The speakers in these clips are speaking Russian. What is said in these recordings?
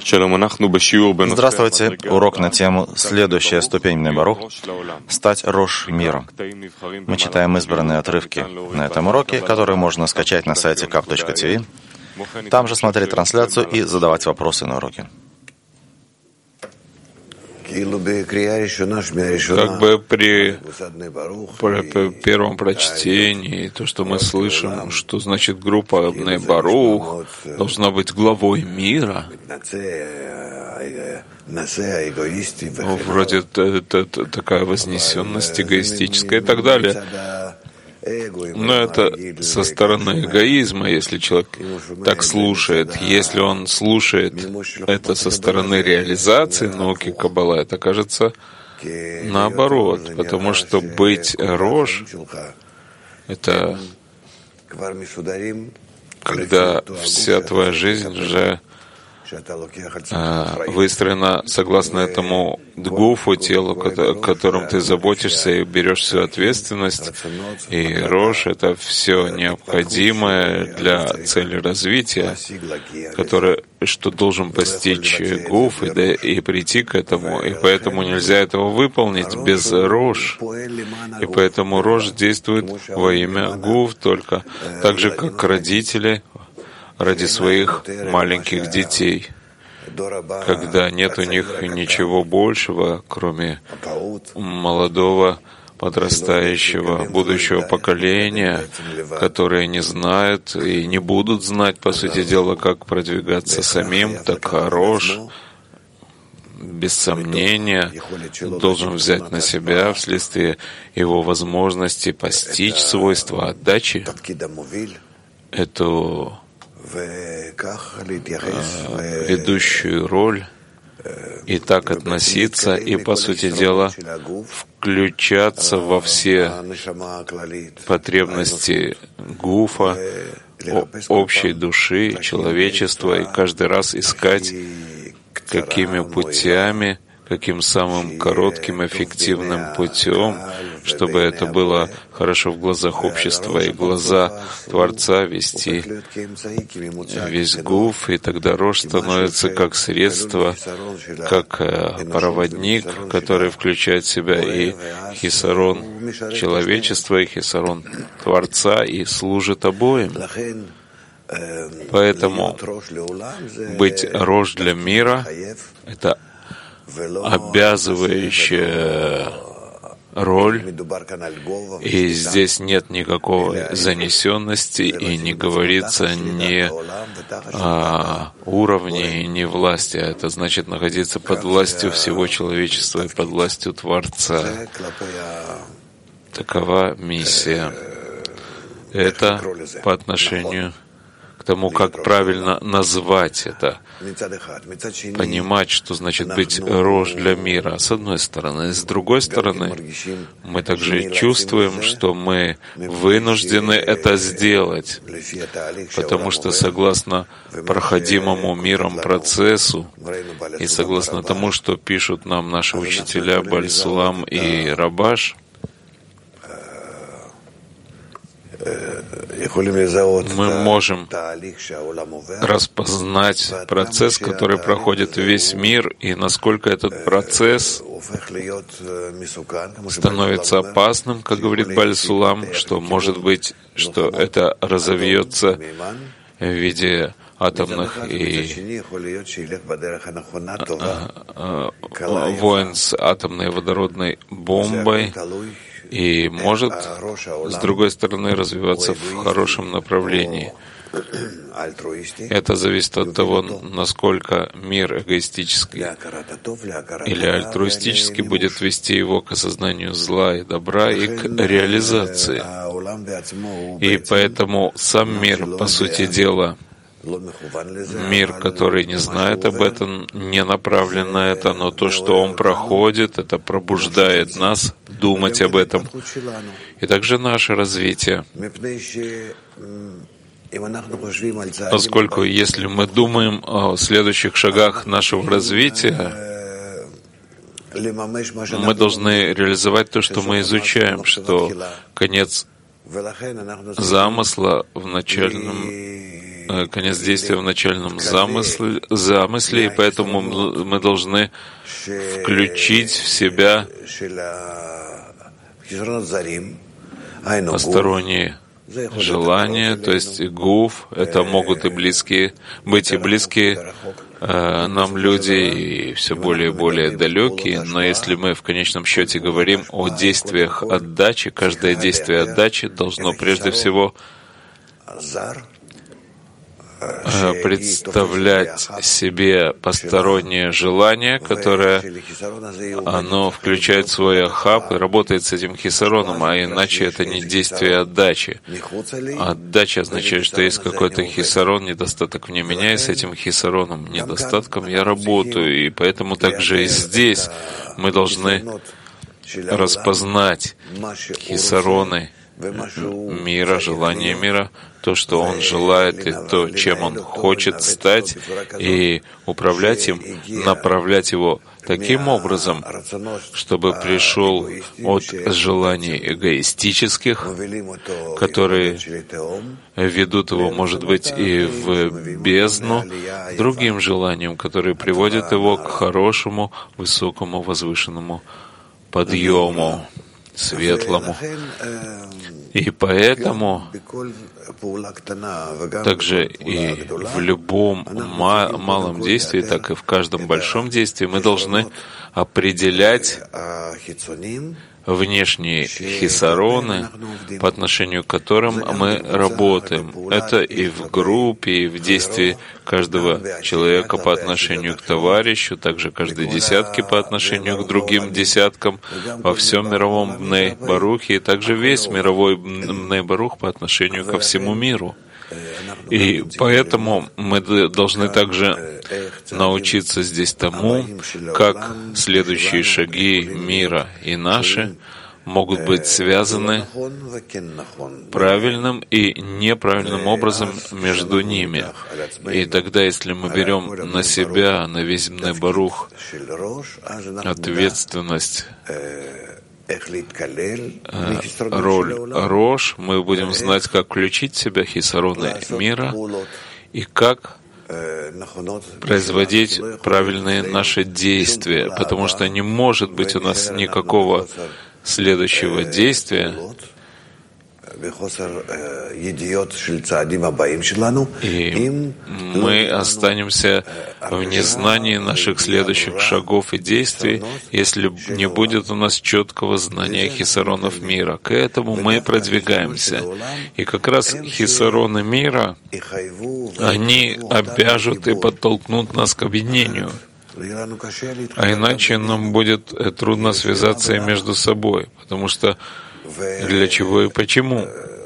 Здравствуйте. Урок на тему «Следующая ступень Бней Барух – стать Рош мира». Мы читаем избранные отрывки на этом уроке, которые можно скачать на сайте kap.tv. Там же смотреть трансляцию и задавать вопросы на уроке. Как бы при первом прочтении, то, что мы слышим, что значит группа Бней Барух должна быть главой мира, вроде такая вознесенность эгоистическая и так далее. Но это со стороны эгоизма, если человек так слушает. Если он слушает это со стороны реализации науки Каббала, это кажется наоборот, потому что быть Рош — это когда вся твоя жизнь уже выстроена согласно этому гуфу, телу, которым ты заботишься и берешь всю ответственность. И Рош — это все необходимое для цели развития, что должен постичь гуф и прийти к этому. И поэтому нельзя этого выполнить без Рош. И поэтому Рош действует во имя гуф только, так же, как родители ради своих маленьких детей, когда нет у них ничего большего, кроме молодого, подрастающего, будущего поколения, которые не знают и не будут знать, по сути дела, как продвигаться самим, так Рош, без сомнения, должен взять на себя вследствие его возможности постичь свойства отдачи, эту ведущую роль, и так относиться, и, по сути дела, включаться во все потребности гуфа, общей души, человечества, и каждый раз искать, какими путями, каким самым коротким, эффективным путем, чтобы это было хорошо в глазах общества и глаза Творца вести весь гуф, и тогда Рош становится как средство, как проводник, который включает в себя и хисарон человечества, и хисарон Творца, и служит обоим. Поэтому быть Рош для мира — это обязывающая роль, и здесь нет никакой занесенности, и не говорится ни о уровне, ни власти. Это значит находиться под властью всего человечества и под властью Творца. Такова миссия. Это по отношению к тому, как правильно назвать это, понимать, что значит быть Рош для мира, с одной стороны. С другой стороны, мы также чувствуем, что мы вынуждены это сделать, потому что согласно проходимому миром процессу и согласно тому, что пишут нам наши учителя Баль-Сулам и Рабаш, мы можем распознать процесс, который проходит весь мир, и насколько этот процесс становится опасным, как говорит Баль-Сулам, что может быть, что это разовьется в виде атомных и войн с атомной и водородной бомбой, и может, с другой стороны, развиваться в хорошем направлении. Это зависит от того, насколько мир эгоистический или альтруистический будет вести его к осознанию зла и добра и к реализации. И поэтому сам мир, по сути дела, мир, который не знает об этом, не направлен на это, но то, что он проходит, это пробуждает нас думать об этом. И также наше развитие. Поскольку если мы думаем о следующих шагах нашего развития, мы должны реализовать то, что мы изучаем, что конец замысла в начальном конец действия в начальном замысле, и поэтому мы должны включить в себя посторонние желания, то есть гуф, это могут и близкие, быть и близкие нам люди, и все более и более далекие, но если мы в конечном счете говорим о действиях отдачи, каждое действие отдачи должно прежде всего представлять себе постороннее желание, которое оно включает в свой ахаб и работает с этим хисароном, а иначе это не действие отдачи. Отдача означает, что есть какой-то хисарон, недостаток в нем меня, и с этим хисароном, недостатком я работаю, и поэтому также и здесь мы должны распознать хисароны мира, желание мира, то, что он желает, и то, чем он хочет стать, и управлять им, направлять его таким образом, чтобы пришел от желаний эгоистических, которые ведут его, может быть, и в бездну, другим желаниям, которые приводят его к хорошему, высокому, возвышенному подъему, светлому. И поэтому также и в любом малом действии, так и в каждом большом действии мы должны определять внешние хисароны, по отношению к которым мы работаем. Это и в группе, и в действии каждого человека по отношению к товарищу, также каждой десятки по отношению к другим десяткам, во всем мировом Бней Барухе, и также весь мировой Бней Барух по отношению ко всему миру. И поэтому мы должны также научиться здесь тому, как следующие шаги мира и наши могут быть связаны правильным и неправильным образом между ними. И тогда, если мы берем на себя, на весь Бней Барух, ответственность, роль Рош, мы будем знать, как включить в себя хисароны мира и как производить правильные наши действия, потому что не может быть у нас никакого следующего действия, и мы останемся в незнании наших следующих шагов и действий, если не будет у нас четкого знания хисаронов мира. К этому мы продвигаемся. И как раз хисароны мира, они обяжут и подтолкнут нас к объединению. А иначе нам будет трудно связаться и между собой, потому что для чего и почему.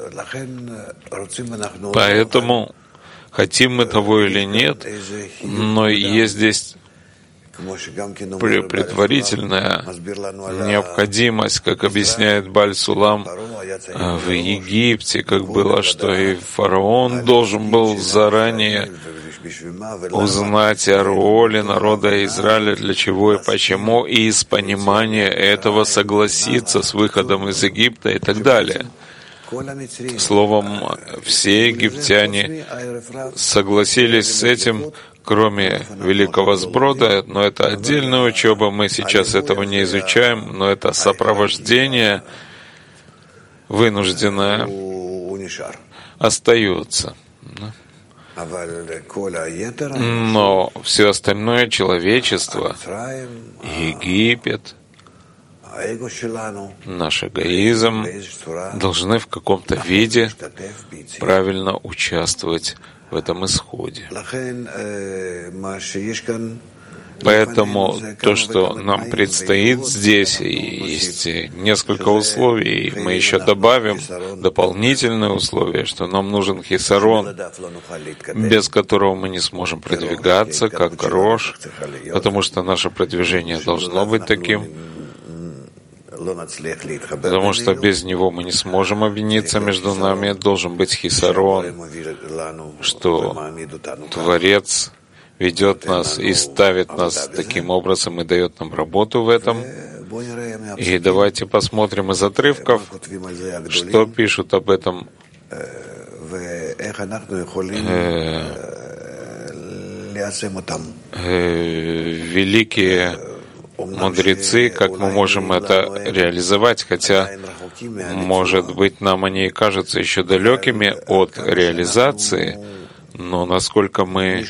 Поэтому, хотим мы того или нет, но есть здесь предварительная необходимость, как объясняет Баль Сулам, в Египте, как было, что и фараон должен был заранее узнать о роли народа Израиля, для чего и почему, и из понимания этого согласиться с выходом из Египта и так далее. Словом, все египтяне согласились с этим, кроме Великого Сброда, но это отдельная учеба, мы сейчас этого не изучаем, но это сопровождение вынужденное остается. Но все остальное человечество, Египет, наш эгоизм должны в каком-то виде правильно участвовать в этом исходе. Поэтому то, что нам предстоит здесь, и есть несколько условий, и мы еще добавим дополнительные условия, что нам нужен хисарон, без которого мы не сможем продвигаться, как Рош, потому что наше продвижение должно быть таким, потому что без него мы не сможем объединиться между нами, должен быть хисарон, что Творец ведет нас и ставит нас таким образом и дает нам работу в этом. И давайте посмотрим из отрывков, что пишут об этом великие мудрецы, как мы можем это реализовать, хотя, может быть, нам они и кажутся еще далекими от реализации, но насколько мы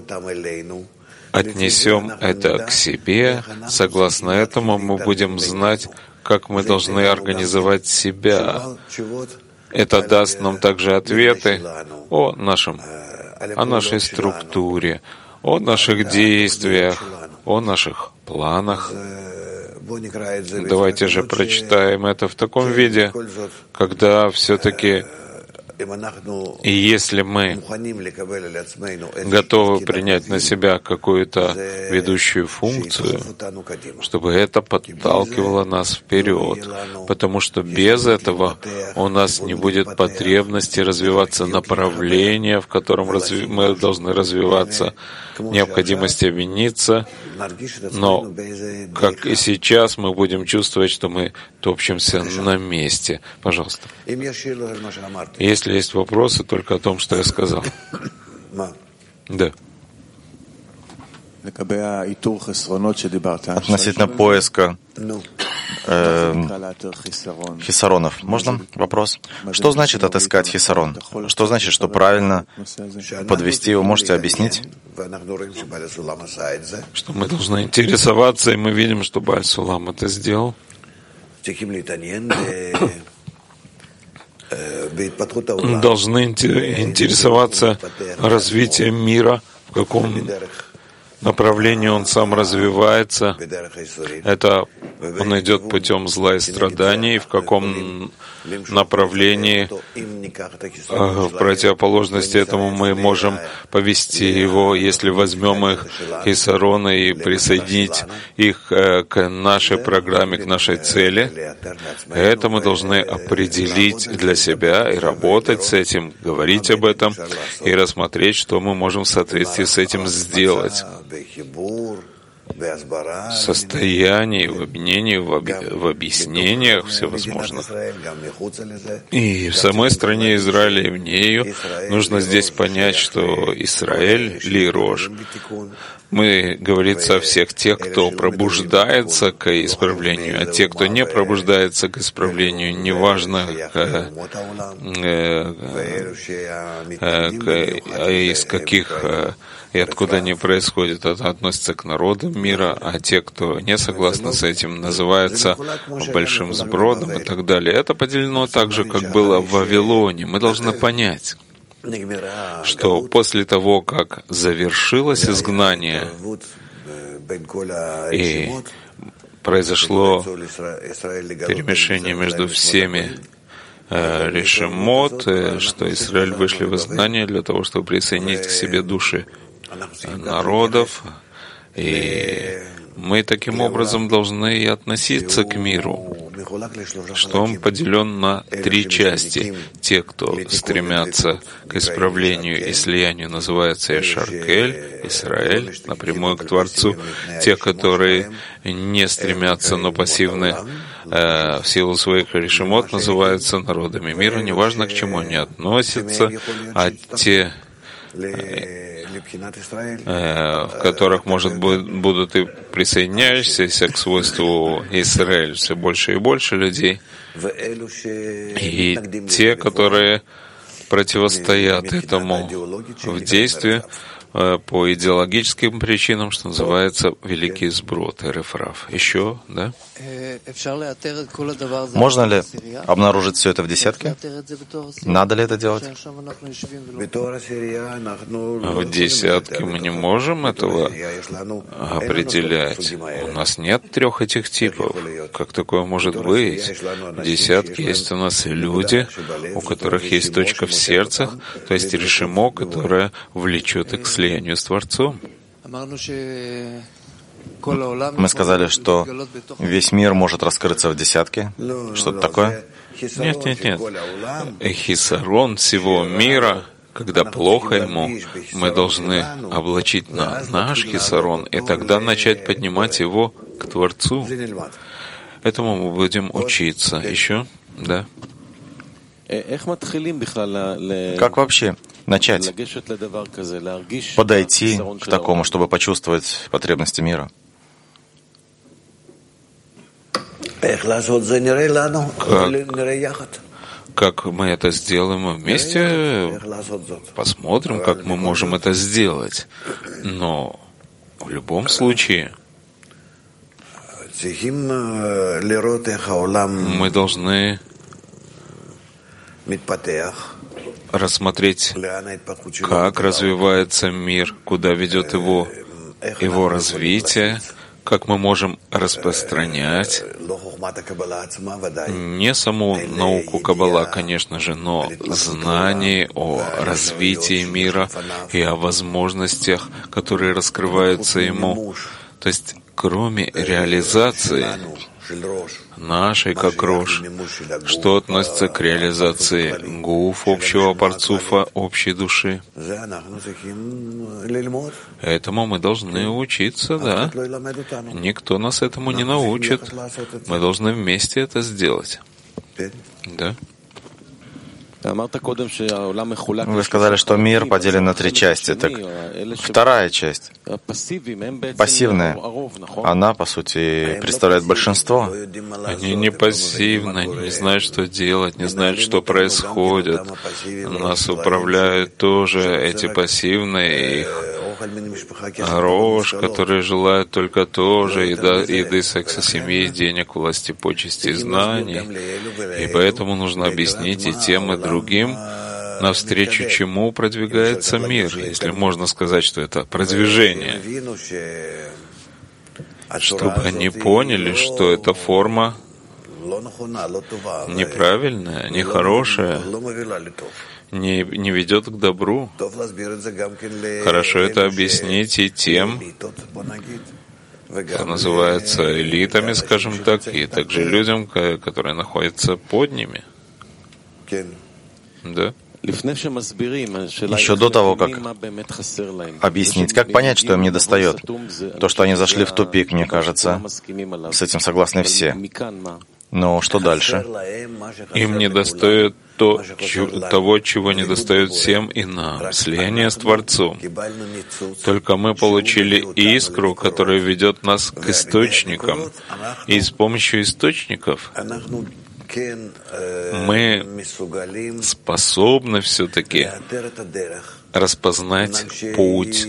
отнесем это к себе, согласно этому мы будем знать, как мы должны организовать себя. Это даст нам также ответы о нашей структуре, о наших действиях, о наших планах. Давайте же прочитаем это в таком виде, когда все-таки, и если мы готовы принять на себя какую-то ведущую функцию, чтобы это подталкивало нас вперед, потому что без этого у нас не будет потребности развиваться направления, в котором мы должны развиваться, необходимости объединиться, но, как и сейчас, мы будем чувствовать, что мы топчемся на месте. Пожалуйста. Если есть вопросы только о том, что я сказал. Да. Относительно поиска хисаронов. Можно вопрос? Что значит отыскать хисарон? Что значит, что правильно подвести его? Можете объяснить? Что мы должны интересоваться, и мы видим, что Бааль Сулам это сделал. Должны интересоваться развитием мира, в каком направлении он сам развивается. Это он идет путем зла и страданий, в каком направлении, в противоположности этому мы можем повести его, если возьмем их хисароны и присоединить их к нашей программе, к нашей цели. Это мы должны определить для себя и работать с этим, говорить об этом и рассмотреть, что мы можем в соответствии с этим сделать. В состоянии, в объединении, в объяснениях всевозможных. И в самой стране Израиля и вне ее нужно здесь понять, что Израиль ли Рош. Мы, говорится, о всех тех, кто пробуждается к исправлению, а те, кто не пробуждается к исправлению, неважно, из каких и откуда они происходят, это относится к народам мира, а те, кто не согласны с этим, называются большим сбродом и так далее. Это поделено так же, как было в Вавилоне. Мы должны понять, что после того, как завершилось изгнание и произошло перемешение между всеми решемот, что Израиль вышли в изгнание для того, чтобы присоединить к себе души народов, и мы таким образом должны и относиться к миру, что он поделен на три части. Те, кто стремятся к исправлению и слиянию, называются Эшаркель, Израиль, напрямую к Творцу. Те, которые не стремятся, но пассивны в силу своих решимот, называются народами мира, неважно, к чему они относятся, а те, в которых, может быть, будут и присоединяющиеся к свойству Израиль все больше и больше людей, и те, которые противостоят этому в действии по идеологическим причинам, что называется великий сброд, рефраф. Еще, да? Можно ли обнаружить все это в десятке? Надо ли это делать? В десятке мы не можем этого определять. У нас нет трех этих типов. Как такое может быть? В десятке есть у нас люди, у которых есть точка в сердце, то есть решимо, которое влечет их к слиянию с Творцом. Мы сказали, что весь мир может раскрыться в десятке. Что-то такое? Нет. Хисарон всего мира, когда плохо ему, мы должны облачить на наш хисарон и тогда начать поднимать его к Творцу. Этому мы будем учиться. Еще? Да. Как вообще начать, подойти к такому, чтобы почувствовать потребности мира? Как мы это сделаем вместе, посмотрим, как мы можем это сделать. Но в любом случае мы должны рассмотреть, как развивается мир, куда ведет его развитие, как мы можем распространять не саму науку Каббала, конечно же, но знание о развитии мира и о возможностях, которые раскрываются ему. То есть, кроме реализации нашей как Рош, что относится к реализации Гуф, общего парцуфа, общей души. Этому мы должны учиться, да. Никто нас этому не научит. Мы должны вместе это сделать. Да. Вы сказали, что мир поделен на 3 части. Так вторая часть, пассивная, она, по сути, представляет большинство. Они не пассивны, они не знают, что делать, не знают, что происходит. Нас управляют тоже эти пассивные, их Рош, которые желают только тоже еды, секса, семьи, денег, власти, почести и знаний. И поэтому нужно объяснить и тем, и другим, навстречу чему продвигается мир, если можно сказать, что это продвижение. Чтобы они поняли, что эта форма неправильная, нехорошая, не ведет к добру. Хорошо это объяснить и тем, что называется элитами, скажем так, и также людям, которые находятся под ними. Да? Еще до того, как объяснить, как понять, что им недостает. То, что они зашли в тупик, мне кажется, с этим согласны все. Но что дальше? Им недостает того, чего недостает всем и нам. Слияние с Творцом. Только мы получили искру, которая ведет нас к источникам. И с помощью источников мы способны все-таки распознать путь,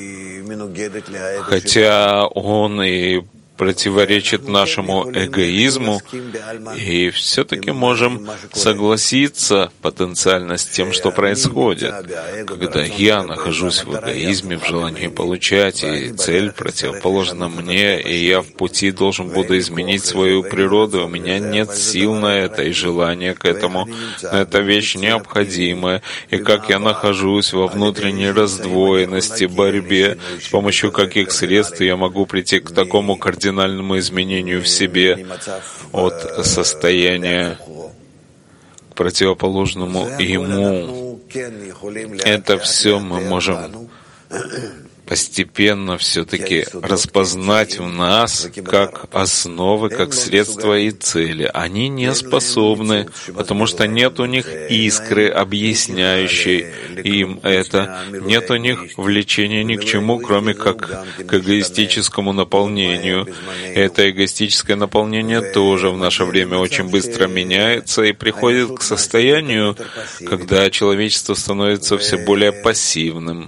хотя он и противоречит нашему эгоизму, и все-таки можем согласиться потенциально с тем, что происходит. Когда я нахожусь в эгоизме, в желании получать, и цель противоположна мне, и я в пути должен буду изменить свою природу, у меня нет сил на это и желания к этому. Это вещь необходимая. И как я нахожусь во внутренней раздвоенности, борьбе, с помощью каких средств я могу прийти к такому кардинальному изменению в себе от состояния к противоположному ему. Это все мы можем постепенно все-таки распознать в нас как основы, как средства и цели. Они не способны, потому что нет у них искры, объясняющей им это. Нет у них влечения ни к чему, кроме как к эгоистическому наполнению. Это эгоистическое наполнение тоже в наше время очень быстро меняется и приходит к состоянию, когда человечество становится все более пассивным.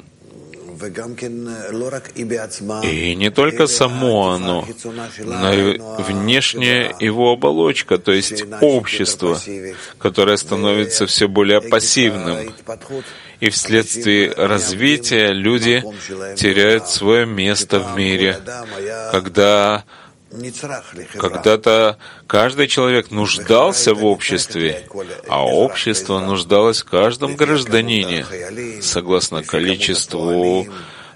И не только само оно, но и внешняя его оболочка, то есть общество, которое становится все более пассивным. И вследствие развития люди теряют свое место в мире, когда-то каждый человек нуждался в обществе, а общество нуждалось в каждом гражданине, согласно количеству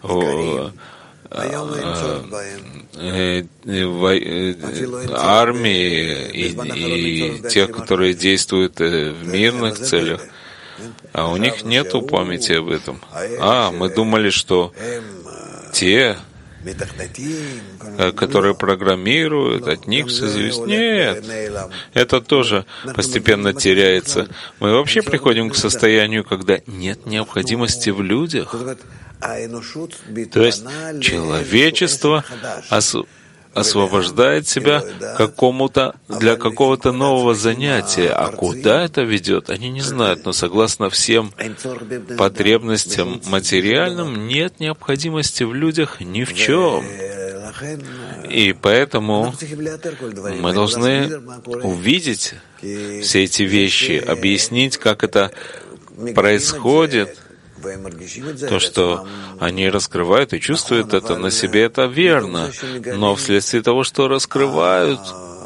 армии и тех, которые действуют в мирных целях. А у них нету памяти об этом. Мы думали, что те которые программируют, от них все зависит. Нет, это тоже постепенно теряется. Мы вообще приходим к состоянию, когда нет необходимости в людях. То есть человечество освобождает себя для какого-то нового занятия. А куда это ведет, они не знают. Но согласно всем потребностям материальным, нет необходимости в людях ни в чем. И поэтому мы должны увидеть все эти вещи, объяснить, как это происходит. То, что они раскрывают и чувствуют это на себе, это верно. Но вследствие того, что раскрывают,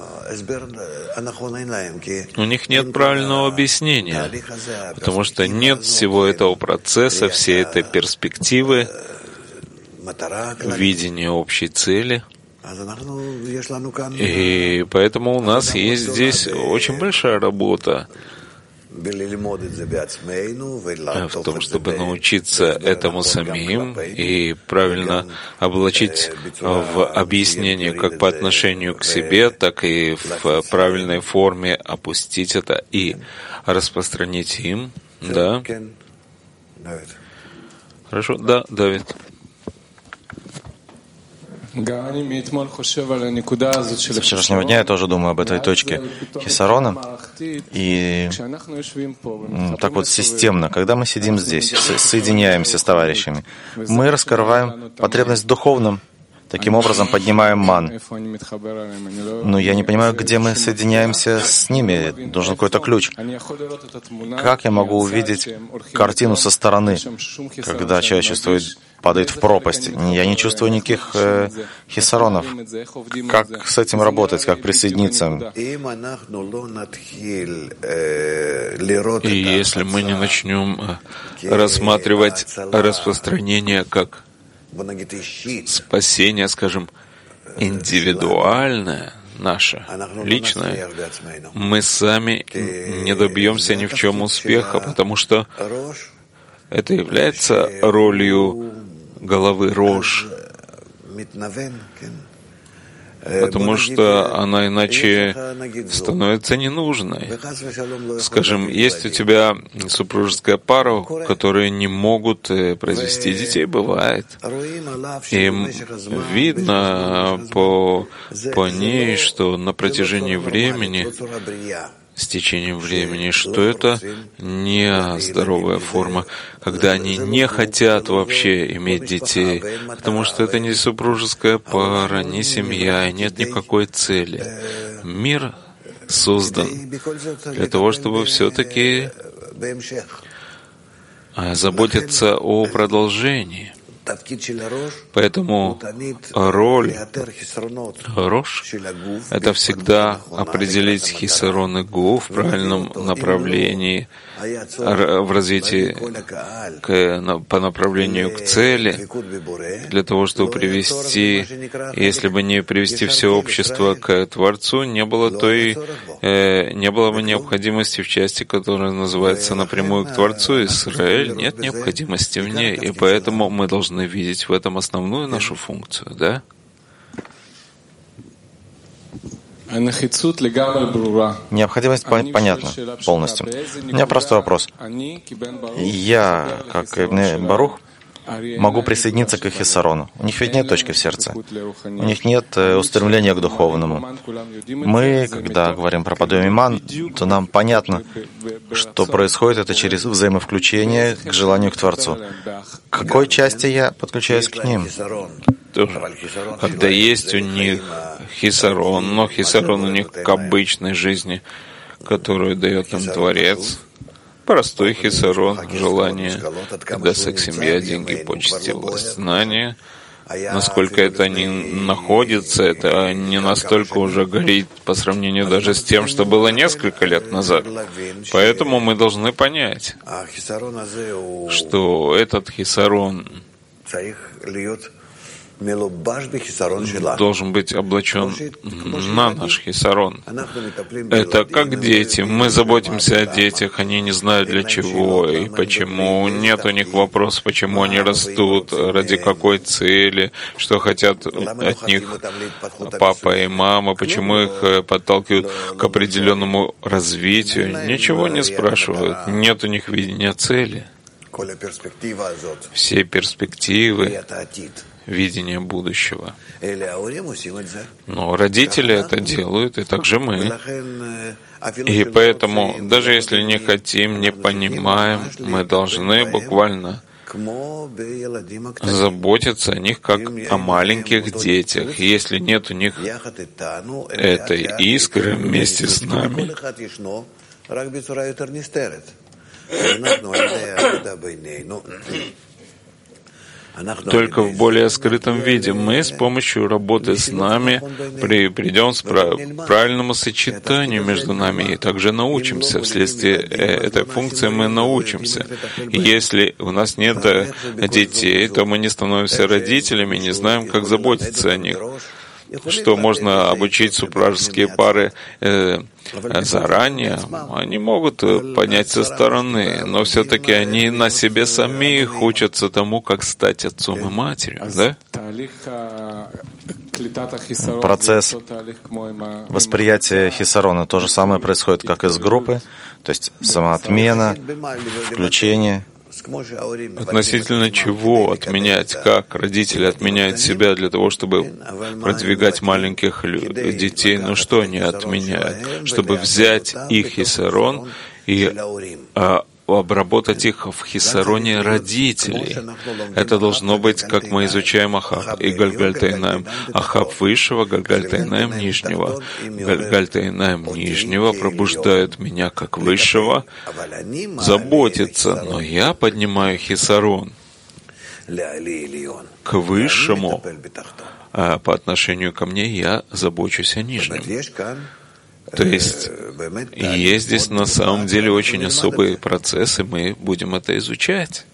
у них нет правильного объяснения, потому что нет всего этого процесса, всей этой перспективы, видения общей цели. И поэтому у нас есть здесь очень большая работа в том, чтобы научиться этому самим и правильно облачить в объяснение как по отношению к себе, так и в правильной форме опустить это и распространить им. Да? Хорошо. Да, Давид. С вчерашнего дня я тоже думаю об этой точке Хисарона. И так вот системно, когда мы сидим здесь, соединяемся с товарищами, мы раскрываем потребность в духовном, таким образом поднимаем ман. Но я не понимаю, где мы соединяемся с ними. Должен какой-то ключ. Как я могу увидеть картину со стороны, когда человек падает в пропасть? Я не чувствую никаких хисаронов. Как с этим работать, как присоединиться? И если мы не начнем рассматривать распространение как спасение, скажем, индивидуальное, наше, личное, мы сами не добьемся ни в чем успеха, потому что это является ролью головы Рош, потому что она иначе становится ненужной. Скажем, есть у тебя супружеская пара, которые не могут произвести детей, бывает. И видно по ней, что на протяжении времени, с течением времени, что это не здоровая форма, когда они не хотят вообще иметь детей, потому что это не супружеская пара, не семья, и нет никакой цели. Мир создан для того, чтобы все-таки заботиться о продолжении. Поэтому роль Рош — это всегда определить хисароны Гу в правильном направлении, в развитии по направлению к цели, для того, чтобы привести, если бы не привести все общество к Творцу, не было бы необходимости в части, которая называется напрямую к Творцу. Израиль, нет необходимости в ней, и поэтому мы должны видеть в этом основную нашу функцию, да? Необходимость понятна полностью. У меня простой вопрос. Я, как Ибн Барух, могу присоединиться к их Хисарону. У них ведь нет точки в сердце. У них нет устремления к духовному. Мы, когда говорим про подъем иман, то нам понятно, что происходит это через взаимовключение к желанию к Творцу. К какой части я подключаюсь к ним? Тоже. Когда есть у них хисарон, но хисарон у них к обычной жизни, которую дает им Творец, простой хисарон, желание, когда секс, семья, деньги, почести, власть, знания. Насколько это не находится, это не настолько уже горит по сравнению даже с тем, что было несколько лет назад. Поэтому мы должны понять, что этот хисарон должен быть облачен на наш хисарон. Это как дети. Мы заботимся о детях, они не знают для чего и почему. Нет у них вопроса, почему они растут, ради какой цели, что хотят от них папа и мама, почему их подталкивают к определенному развитию. Ничего не спрашивают. Нет у них видения цели. Все перспективы, видение будущего. Но родители это делают, и также мы. И поэтому, даже если не хотим, не понимаем, мы должны буквально заботиться о них как о маленьких детях. И если нет у них этой искры вместе с нами, только в более скрытом виде мы с помощью работы с нами придем к правильному сочетанию между нами и также научимся. Вследствие этой функции мы научимся. И если у нас нет детей, то мы не становимся родителями, не знаем, как заботиться о них. Что можно обучить супружеские пары заранее, они могут понять со стороны, но все-таки они на себе самих учатся тому, как стать отцом и матерью, да? Процесс восприятия хисарона то же самое происходит, как и с группы, то есть самоотмена, включение. Относительно чего отменять, как родители отменяют себя для того, чтобы продвигать маленьких детей, но что они отменяют? Чтобы взять их хисарон и обработать их в хисароне родителей. Это должно быть, как мы изучаем Ахаб и Гальгальтайнаем. Ахаб высшего, Гальгальтайнаем нижнего. Гальгальтайнаем нижнего пробуждают меня как высшего, заботиться, но я поднимаю хисарон к высшему, а по отношению ко мне я забочусь о нижнем. То есть здесь на самом деле очень особые процессы, мы будем это изучать.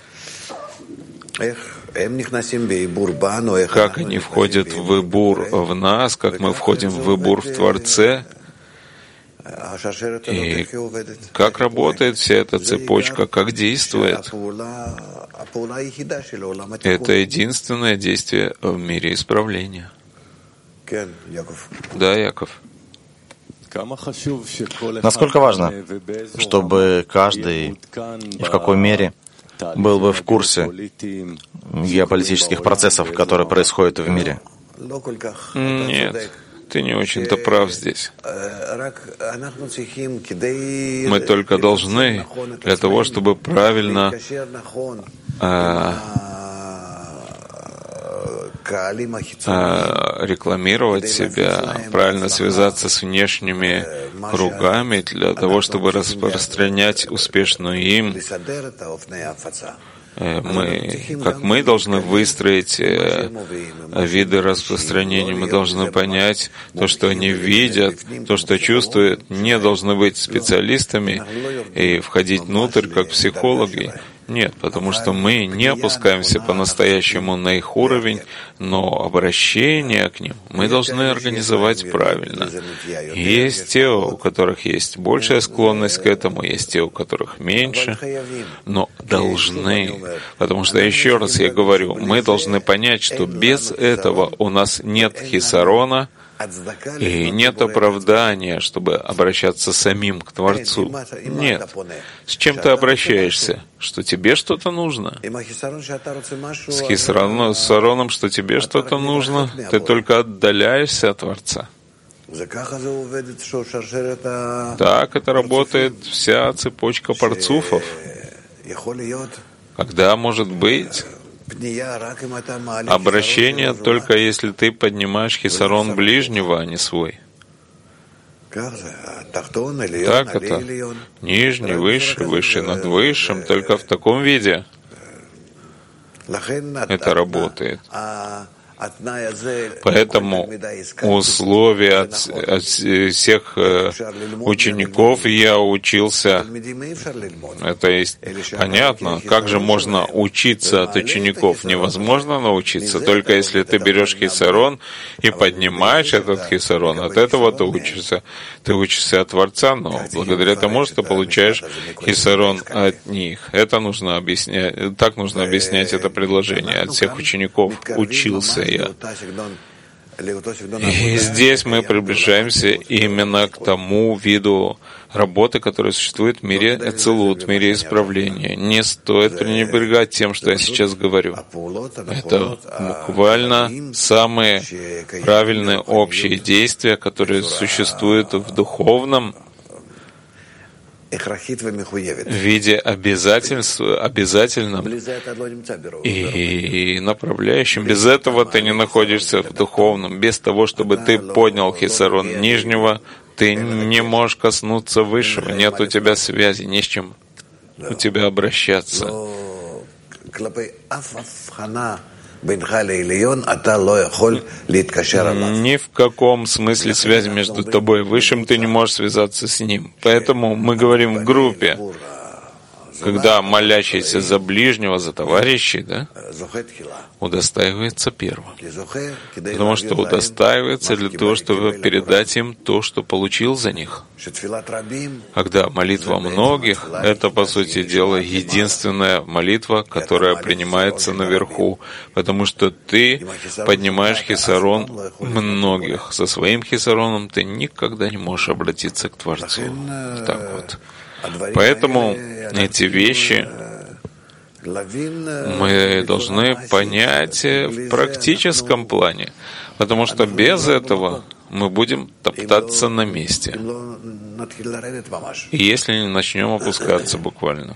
Как они входят в выбор в нас, как мы входим в выбор в Творце, и как работает вся эта цепочка, как действует. Это единственное действие в мире исправления. Да, Яков? Насколько важно, чтобы каждый в какой мере был бы в курсе геополитических процессов, которые происходят в мире? Нет, ты не очень-то прав здесь. Мы только должны для того, чтобы правильно рекламировать себя, правильно связаться с внешними кругами для того, чтобы распространять успешную им. Мы должны выстроить виды распространения, мы должны понять то, что они видят, то, что чувствуют, не должны быть специалистами и входить внутрь как психологи. Нет, потому что мы не опускаемся по-настоящему на их уровень, но обращение к ним мы должны организовать правильно. Есть те, у которых есть большая склонность к этому, есть те, у которых меньше, но должны. Потому что, еще раз я говорю, мы должны понять, что без этого у нас нет хисарона, и нет оправдания, чтобы обращаться самим к Творцу. Нет. С чем ты обращаешься? Что тебе что-то нужно? С хисароном, что тебе что-то нужно? Ты только отдаляешься от Творца. Так это работает вся цепочка парцуфов. Когда может быть обращение только если ты поднимаешь хисарон ближнего, а не свой. Так это. Нижний, выше, выше над высшим, только в таком виде это работает. Поэтому условия от всех учеников я учился. Это есть понятно. Как же можно учиться от учеников? Невозможно научиться, только если ты берешь хисарон и поднимаешь этот хисарон. От этого ты учишься. Ты учишься от Творца, но благодаря тому, что получаешь хисарон от них. Это нужно объяснять. Так нужно объяснять это предложение. От всех учеников учился я. И здесь мы приближаемся именно к тому виду работы, которая существует в мире эцелут, в мире исправления. Не стоит пренебрегать тем, что я сейчас говорю. Это буквально самые правильные общие действия, которые существуют в духовном в виде обязательном и направляющем. Без этого ты не находишься в духовном. Без того, чтобы ты поднял хисарон нижнего, ты не можешь коснуться высшего. Нет у тебя связи, не с чем у тебя обращаться. Ни в каком смысле связи между тобой и Высшим ты не можешь связаться с Ним. Поэтому мы говорим в группе, когда молящийся за ближнего, за товарищей, удостаивается первым. Потому что удостаивается для того, чтобы передать им то, что получил за них. Когда молитва многих, это, по сути дела, единственная молитва, которая принимается наверху, потому что ты поднимаешь хисарон многих. Со своим хисароном ты никогда не можешь обратиться к Творцу. Так вот. Поэтому эти вещи мы должны понять в практическом плане, потому что без этого мы будем топтаться на месте, если не начнем опускаться буквально.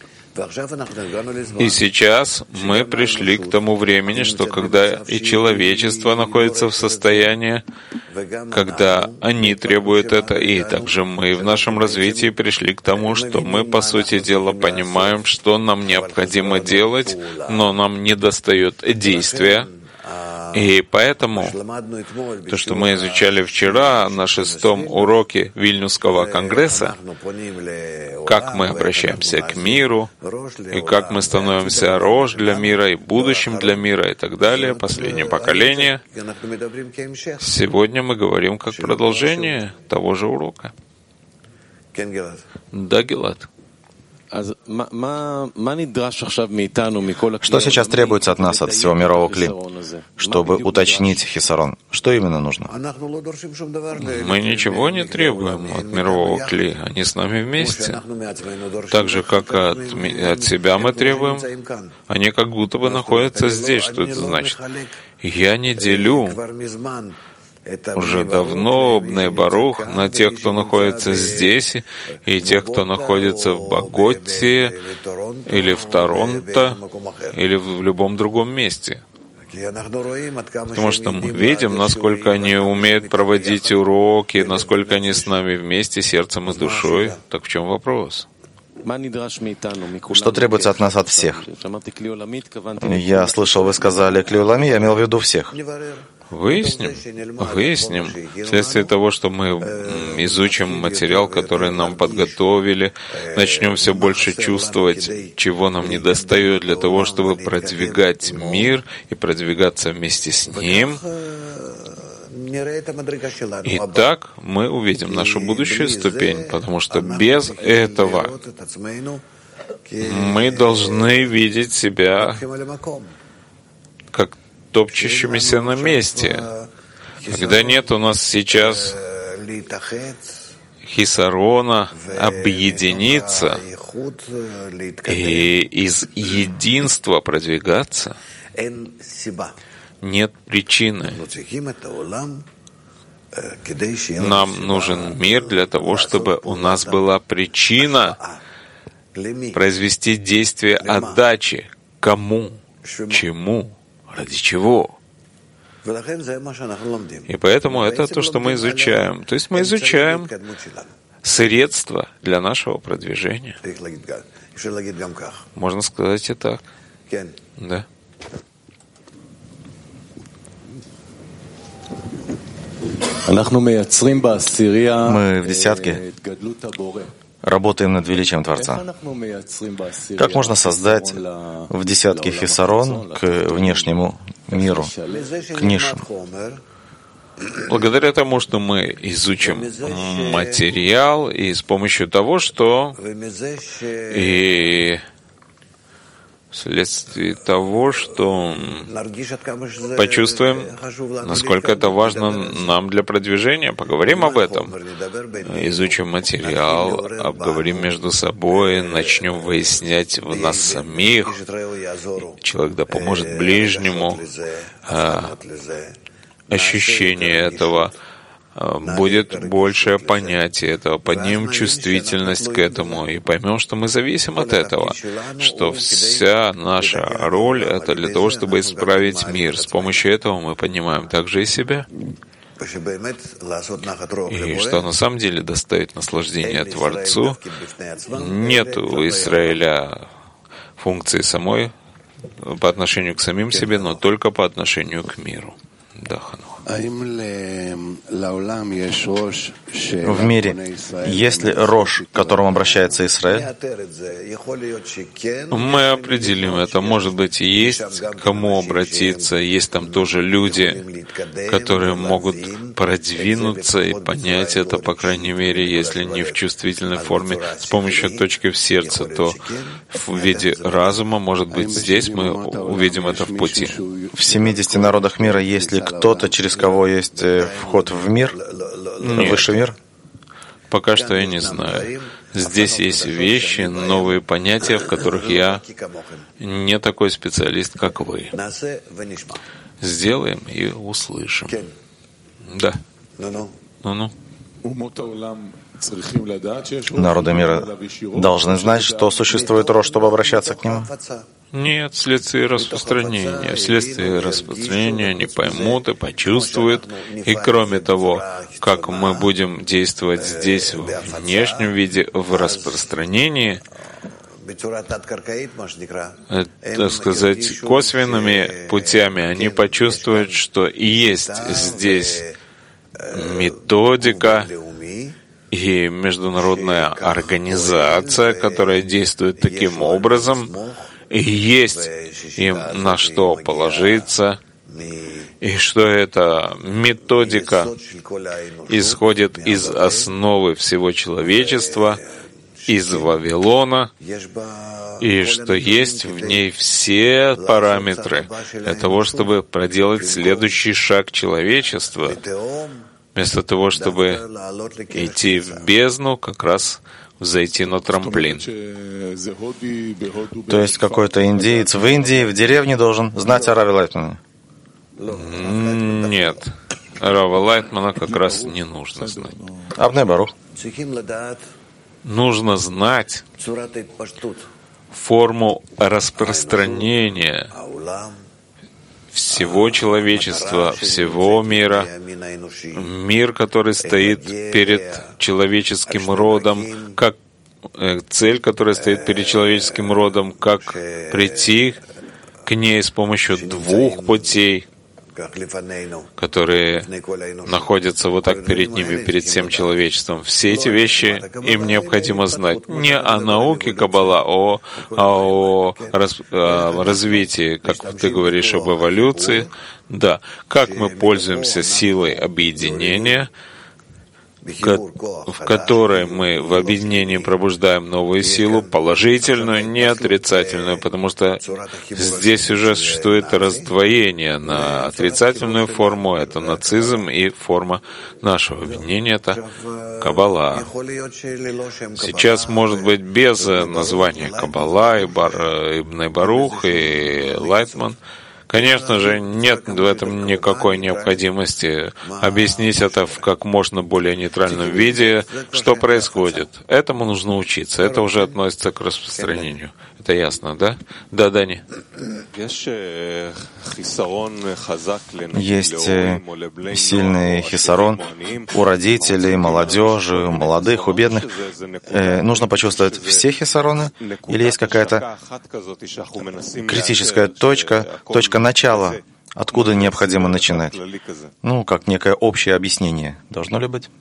И сейчас мы пришли к тому времени, что когда и человечество находится в состоянии, когда они требуют это, и также мы в нашем развитии пришли к тому, что мы, по сути дела, понимаем, что нам необходимо делать, но нам недостает действия. И поэтому то, что мы изучали вчера на 6-м уроке Вильнюсского конгресса, как мы обращаемся к миру, и как мы становимся рож для мира, и будущим для мира, и так далее, последнее поколение, сегодня мы говорим как продолжение того же урока. Да, Гилад. Что сейчас требуется от нас, от всего мирового кли, чтобы уточнить хисарон? Что именно нужно? Мы ничего не требуем от мирового кли. Они с нами вместе. Так же, как от себя мы требуем, они как будто бы находятся здесь. Что это значит? Я не делю уже давно Бней Барух на тех, кто находится здесь, и тех, кто находится в Боготе, или в Торонто, или в любом другом месте. Потому что мы видим, насколько они умеют проводить уроки, насколько они с нами вместе, сердцем и душой. Так в чем вопрос? Что требуется от нас, от всех? Я слышал, вы сказали клиулами, я имел в виду всех. Выясним. Вследствие того, что мы изучим материал, который нам подготовили, начнем все больше чувствовать, чего нам недостает для того, чтобы продвигать мир и продвигаться вместе с ним. И так мы увидим нашу будущую ступень, потому что без этого мы должны видеть себя как топчущимися на месте. Когда нет у нас сейчас хисарона объединиться и из единства продвигаться, нет причины. Нам нужен мир для того, чтобы у нас была причина произвести действие отдачи. Кому? Чему? Ради чего? И поэтому это то, что мы изучаем. То есть мы изучаем средства для нашего продвижения. Можно сказать и так. Да. Мы в десятке работаем над величием Творца. Как можно создать в десятке хисарон к внешнему миру, к низшему? Благодаря тому, что мы изучим материал и с помощью того, что и вследствие того, что почувствуем, насколько это важно нам для продвижения. Поговорим об этом, изучим материал, обговорим между собой, начнем выяснять в нас самих. Человек да поможет ближнему, ощущение этого, будет большее понятие этого, поднимем чувствительность к этому и поймем, что мы зависим от этого, что вся наша роль — это для того, чтобы исправить мир. С помощью этого мы поднимаем также и себя. И что на самом деле доставит наслаждение Творцу. Нет у Израиля функции самой по отношению к самим себе, но только по отношению к миру. Да, Ханух. В мире есть ли Рош, к которому обращается Израиль? Мы определим это. Может быть, есть к кому обратиться. Есть там тоже люди, которые могут продвинуться и понять это, по крайней мере, если не в чувствительной форме, с помощью точки в сердце, то в виде разума, может быть, здесь мы увидим это в пути. В 70 народах мира есть ли кто-то, через кого есть вход в мир, в высший мир? Пока что я не знаю. Здесь есть вещи, новые понятия, в которых я не такой специалист, как вы. Сделаем и услышим. Да. Ну-ну. Народы мира должны знать, что существует Рош, чтобы обращаться к нему? Нет, вследствие распространения. Вследствие распространения они поймут и почувствуют. И кроме того, как мы будем действовать здесь в внешнем виде, в распространении, так сказать, косвенными путями, они почувствуют, что и есть здесь методика и международная организация, которая действует таким образом, и есть им на что положиться, и что эта методика исходит из основы всего человечества, из Вавилона, и что есть в ней все параметры для того, чтобы проделать следующий шаг человечества, вместо того, чтобы идти в бездну, как раз зайти на трамплин. То есть какой-то индиец в Индии, в деревне должен знать о Раве Лайтмане? Нет. Рава Лайтмана как раз не нужно знать. Авней Барух. Нужно знать форму распространения всего человечества, всего мира, мир, который стоит перед человеческим родом, как цель, которая стоит перед человеческим родом, как прийти к ней с помощью двух путей, которые находятся вот так перед ними, перед всем человечеством. Все эти вещи им необходимо знать. Не о науке Каббала, а о развитии, как ты говоришь, об эволюции. Да, как мы пользуемся силой объединения, в которой мы в объединении пробуждаем новую силу, положительную, не отрицательную, потому что здесь уже существует раздвоение на отрицательную форму, это нацизм, и форма нашего объединения — это Каббала. Сейчас, может быть, без названия Каббала, Ибн Барух и Лайтман. Конечно же, нет в этом никакой необходимости объяснить это в как можно более нейтральном виде, что происходит. Этому нужно учиться. Это уже относится к распространению. Это ясно, да? Да, Дани. Есть сильный хисарон у родителей, молодежи, у молодых, у бедных. Нужно почувствовать все хисароны? Или есть какая-то критическая точка начала, Откуда необходимо начинать? Ну, как некое общее объяснение. Должно ли быть?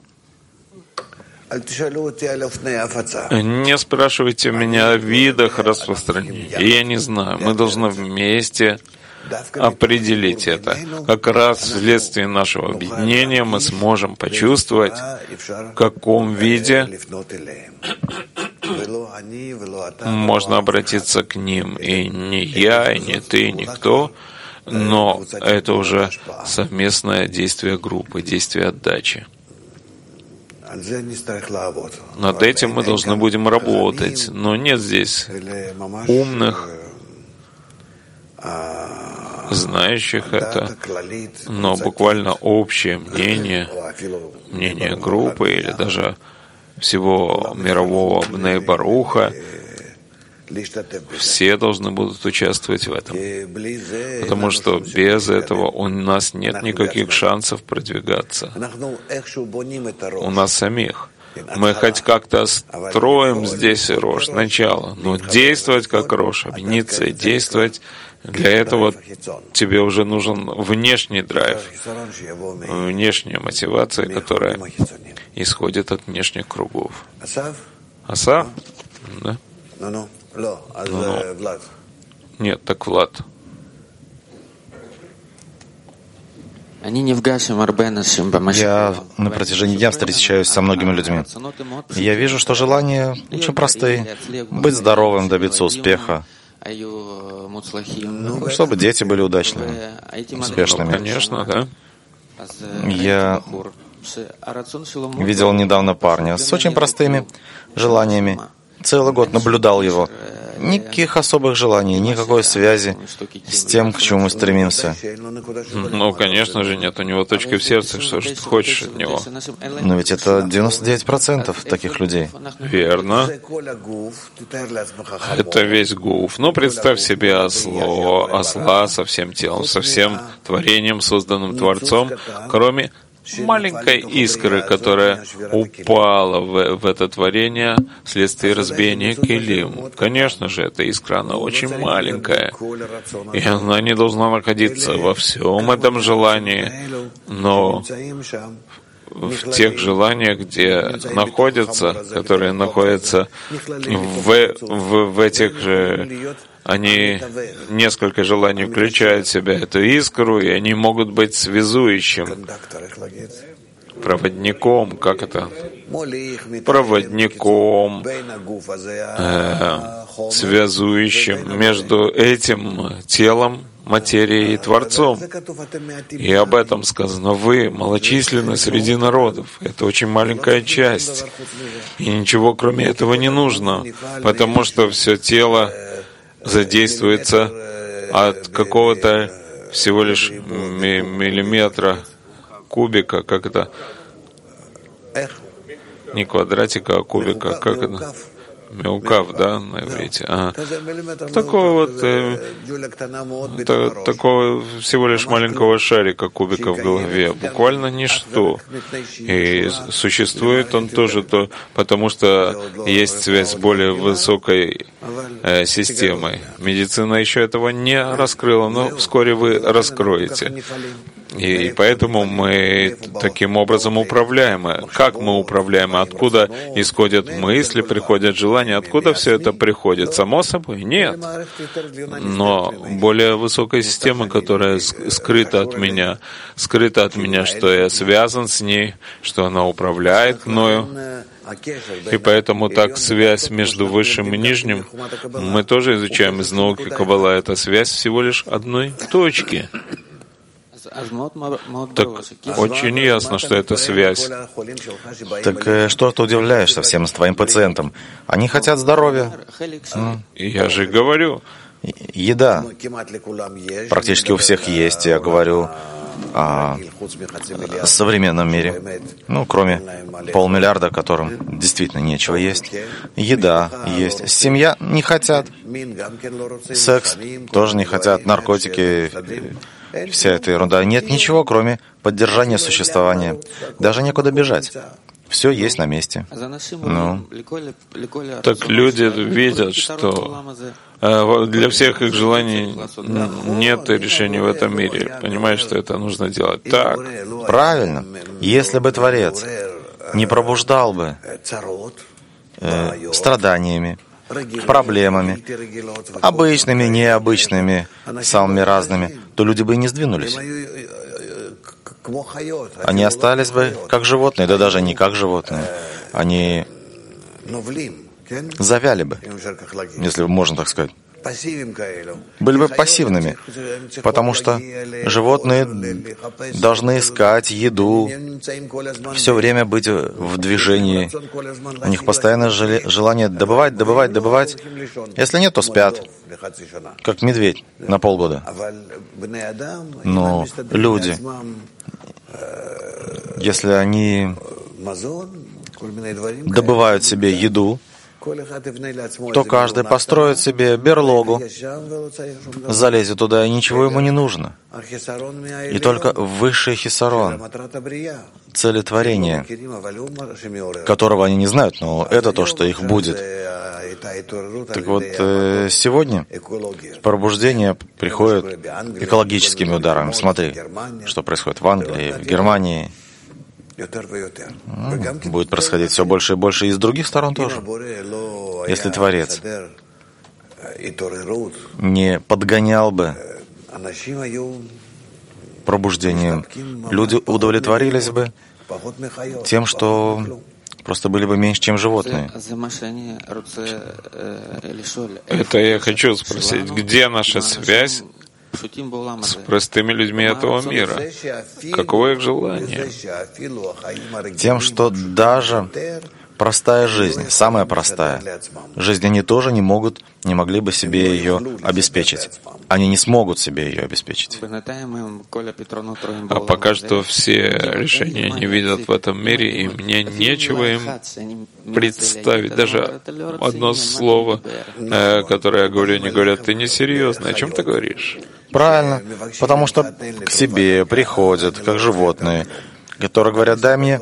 Не спрашивайте меня о видах распространения. Я не знаю. Мы должны вместе определить это. Как раз вследствие нашего объединения мы сможем почувствовать, в каком виде можно обратиться к ним. И не я, и не ты, никто, но это уже совместное действие группы, действие отдачи. Над этим мы должны будем работать, но нет здесь умных, знающих это, но буквально общее мнение, мнение группы или даже всего мирового Бней Баруха, все должны будут участвовать в этом. Потому что без этого у нас нет никаких шансов продвигаться. У нас самих. Мы хоть как-то строим здесь Рош, начало, но действовать как Рош, объединиться и действовать, для этого тебе уже нужен внешний драйв, внешняя мотивация, которая исходит от внешних кругов. Асав? Да? Нет, так Влад. Я на протяжении дня встречаюсь со многими людьми. Я вижу, что желания очень простые. Быть здоровым, добиться успеха, чтобы дети были удачными, успешными. Конечно, да. Я видел недавно парня с очень простыми желаниями. Целый год наблюдал его. Никаких особых желаний, никакой связи с тем, к чему мы стремимся. Ну, конечно же, нет у него точки в сердце, что же ты хочешь от него. Но ведь это 99% таких людей. Верно. Это весь гуф. Ну, представь себе осла со всем телом, со всем творением, созданным Творцом, кроме маленькой искры, которая упала в это творение вследствие разбиения килим. Конечно же, эта искра, она очень маленькая, и она не должна находиться во всем этом желании, но в тех желаниях, где находятся, которые находятся в этих же... Они несколько желаний включают в себя эту искру, и они могут быть связующим, проводником, как это? Проводником, связующим между этим телом, материей и Творцом. И об этом сказано. Вы малочисленны среди народов. Это очень маленькая часть. И ничего кроме этого не нужно, потому что все тело задействуется от какого-то всего лишь миллиметра, кубика, как это? Не квадратика, а кубика, как это? Меукав, да, на иврите. Такого вот, такого всего лишь маленького шарика, кубика в голове, буквально ничто. И существует он тоже потому что есть связь с более высокой системой. Медицина еще этого не раскрыла, но вскоре вы раскроете. И поэтому мы таким образом управляемы. Как мы управляемы? Откуда исходят мысли, приходят желания? Откуда все это приходит? Само собой? Нет. Но более высокая система, которая скрыта от меня, что я связан с ней, что она управляет мною. И поэтому так связь между высшим и нижним мы тоже изучаем из науки Каббала. Это связь всего лишь одной точки. Так очень ясно, что это связь. Так что ты удивляешься всем с твоим пациентом? Они хотят здоровья. Я же говорю. Еда. Практически у всех есть, я говорю о современном мире. Ну, кроме 500 миллиарда, которым действительно нечего есть. Еда есть. Семья не хотят. Секс тоже не хотят. Наркотики. Вся эта ерунда. Нет ничего, кроме поддержания существования. Даже некуда бежать. Все есть на месте. Ну. Так люди видят, что Для всех их желаний нет решения в этом мире. Понимаешь, что это нужно делать так. Правильно. Если бы Творец не пробуждал бы страданиями, проблемами, обычными, необычными, самыми разными, то люди бы и не сдвинулись. Они остались бы как животные, да даже не как животные. Они завяли бы, если можно так сказать. Были бы пассивными, потому что животные должны искать еду, все время быть в движении. У них постоянное желание добывать. Если нет, то спят, как медведь на полгода. Но люди, если они добывают себе еду, то каждый построит себе берлогу, залезет туда, и ничего ему не нужно. И только высший хисарон, цели творения, которого они не знают, но это то, что их будет. Так вот, сегодня пробуждение приходит экологическими ударами. Смотри, что происходит в Англии, в Германии. Будет происходить все больше и больше и с других сторон тоже. Если Творец не подгонял бы пробуждением, люди удовлетворились бы тем, что просто были бы меньше, чем животные. Это я хочу спросить, где наша связь с простыми людьми этого мира? Каково их желание? Тем, что даже простая жизнь, самая простая жизнь, они тоже не могли бы себе ее обеспечить. Они не смогут себе ее обеспечить. А пока что все решения не видят в этом мире, и мне нечего им представить. Даже одно слово, которое я говорю, не говорят, ты несерьезно. О чем ты говоришь? Правильно, потому что к себе приходят, как животные, которые говорят, дай мне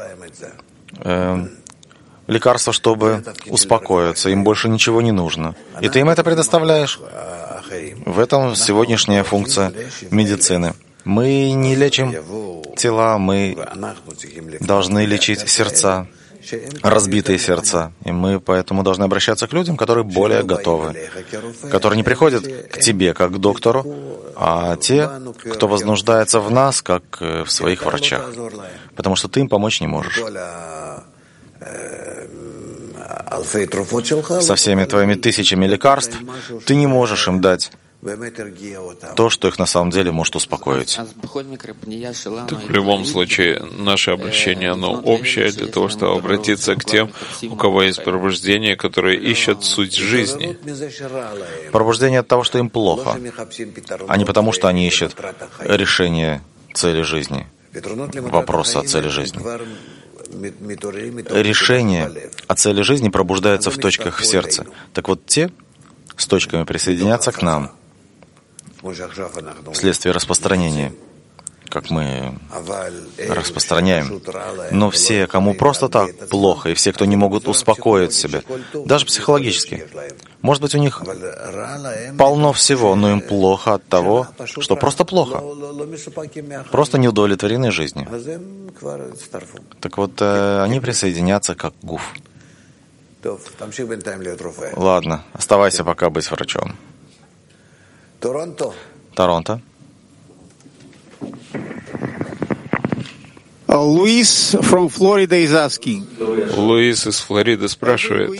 лекарство, чтобы успокоиться, им больше ничего не нужно. И ты им это предоставляешь. В этом сегодняшняя функция медицины. Мы не лечим тела, мы должны лечить сердца, разбитые сердца. И мы поэтому должны обращаться к людям, которые более готовы, которые не приходят к тебе, как к доктору, а те, кто вознуждается в нас, как в своих врачах. Потому что ты им помочь не можешь. Со всеми твоими тысячами лекарств ты не можешь им дать то, что их на самом деле может успокоить. Так в любом случае, наше обращение, оно общее для того, чтобы обратиться к тем, у кого есть пробуждение, которые ищут суть жизни. Пробуждение от того, что им плохо, а не потому, что они ищут решение цели жизни, вопроса о цели жизни. Решение о цели жизни пробуждается в точках в сердце. Так вот, те с точками присоединятся к нам вследствие распространения, как мы распространяем. Но все, кому просто так плохо, и все, кто не могут успокоить себя, даже психологически, может быть, у них полно всего, но им плохо от того, что просто плохо. Просто не удовлетворены жизнью. Так вот, они присоединятся как гуф. Ладно, оставайся пока быть врачом. Торонто. Луис from Florida is asking. Луис из Флориды спрашивает,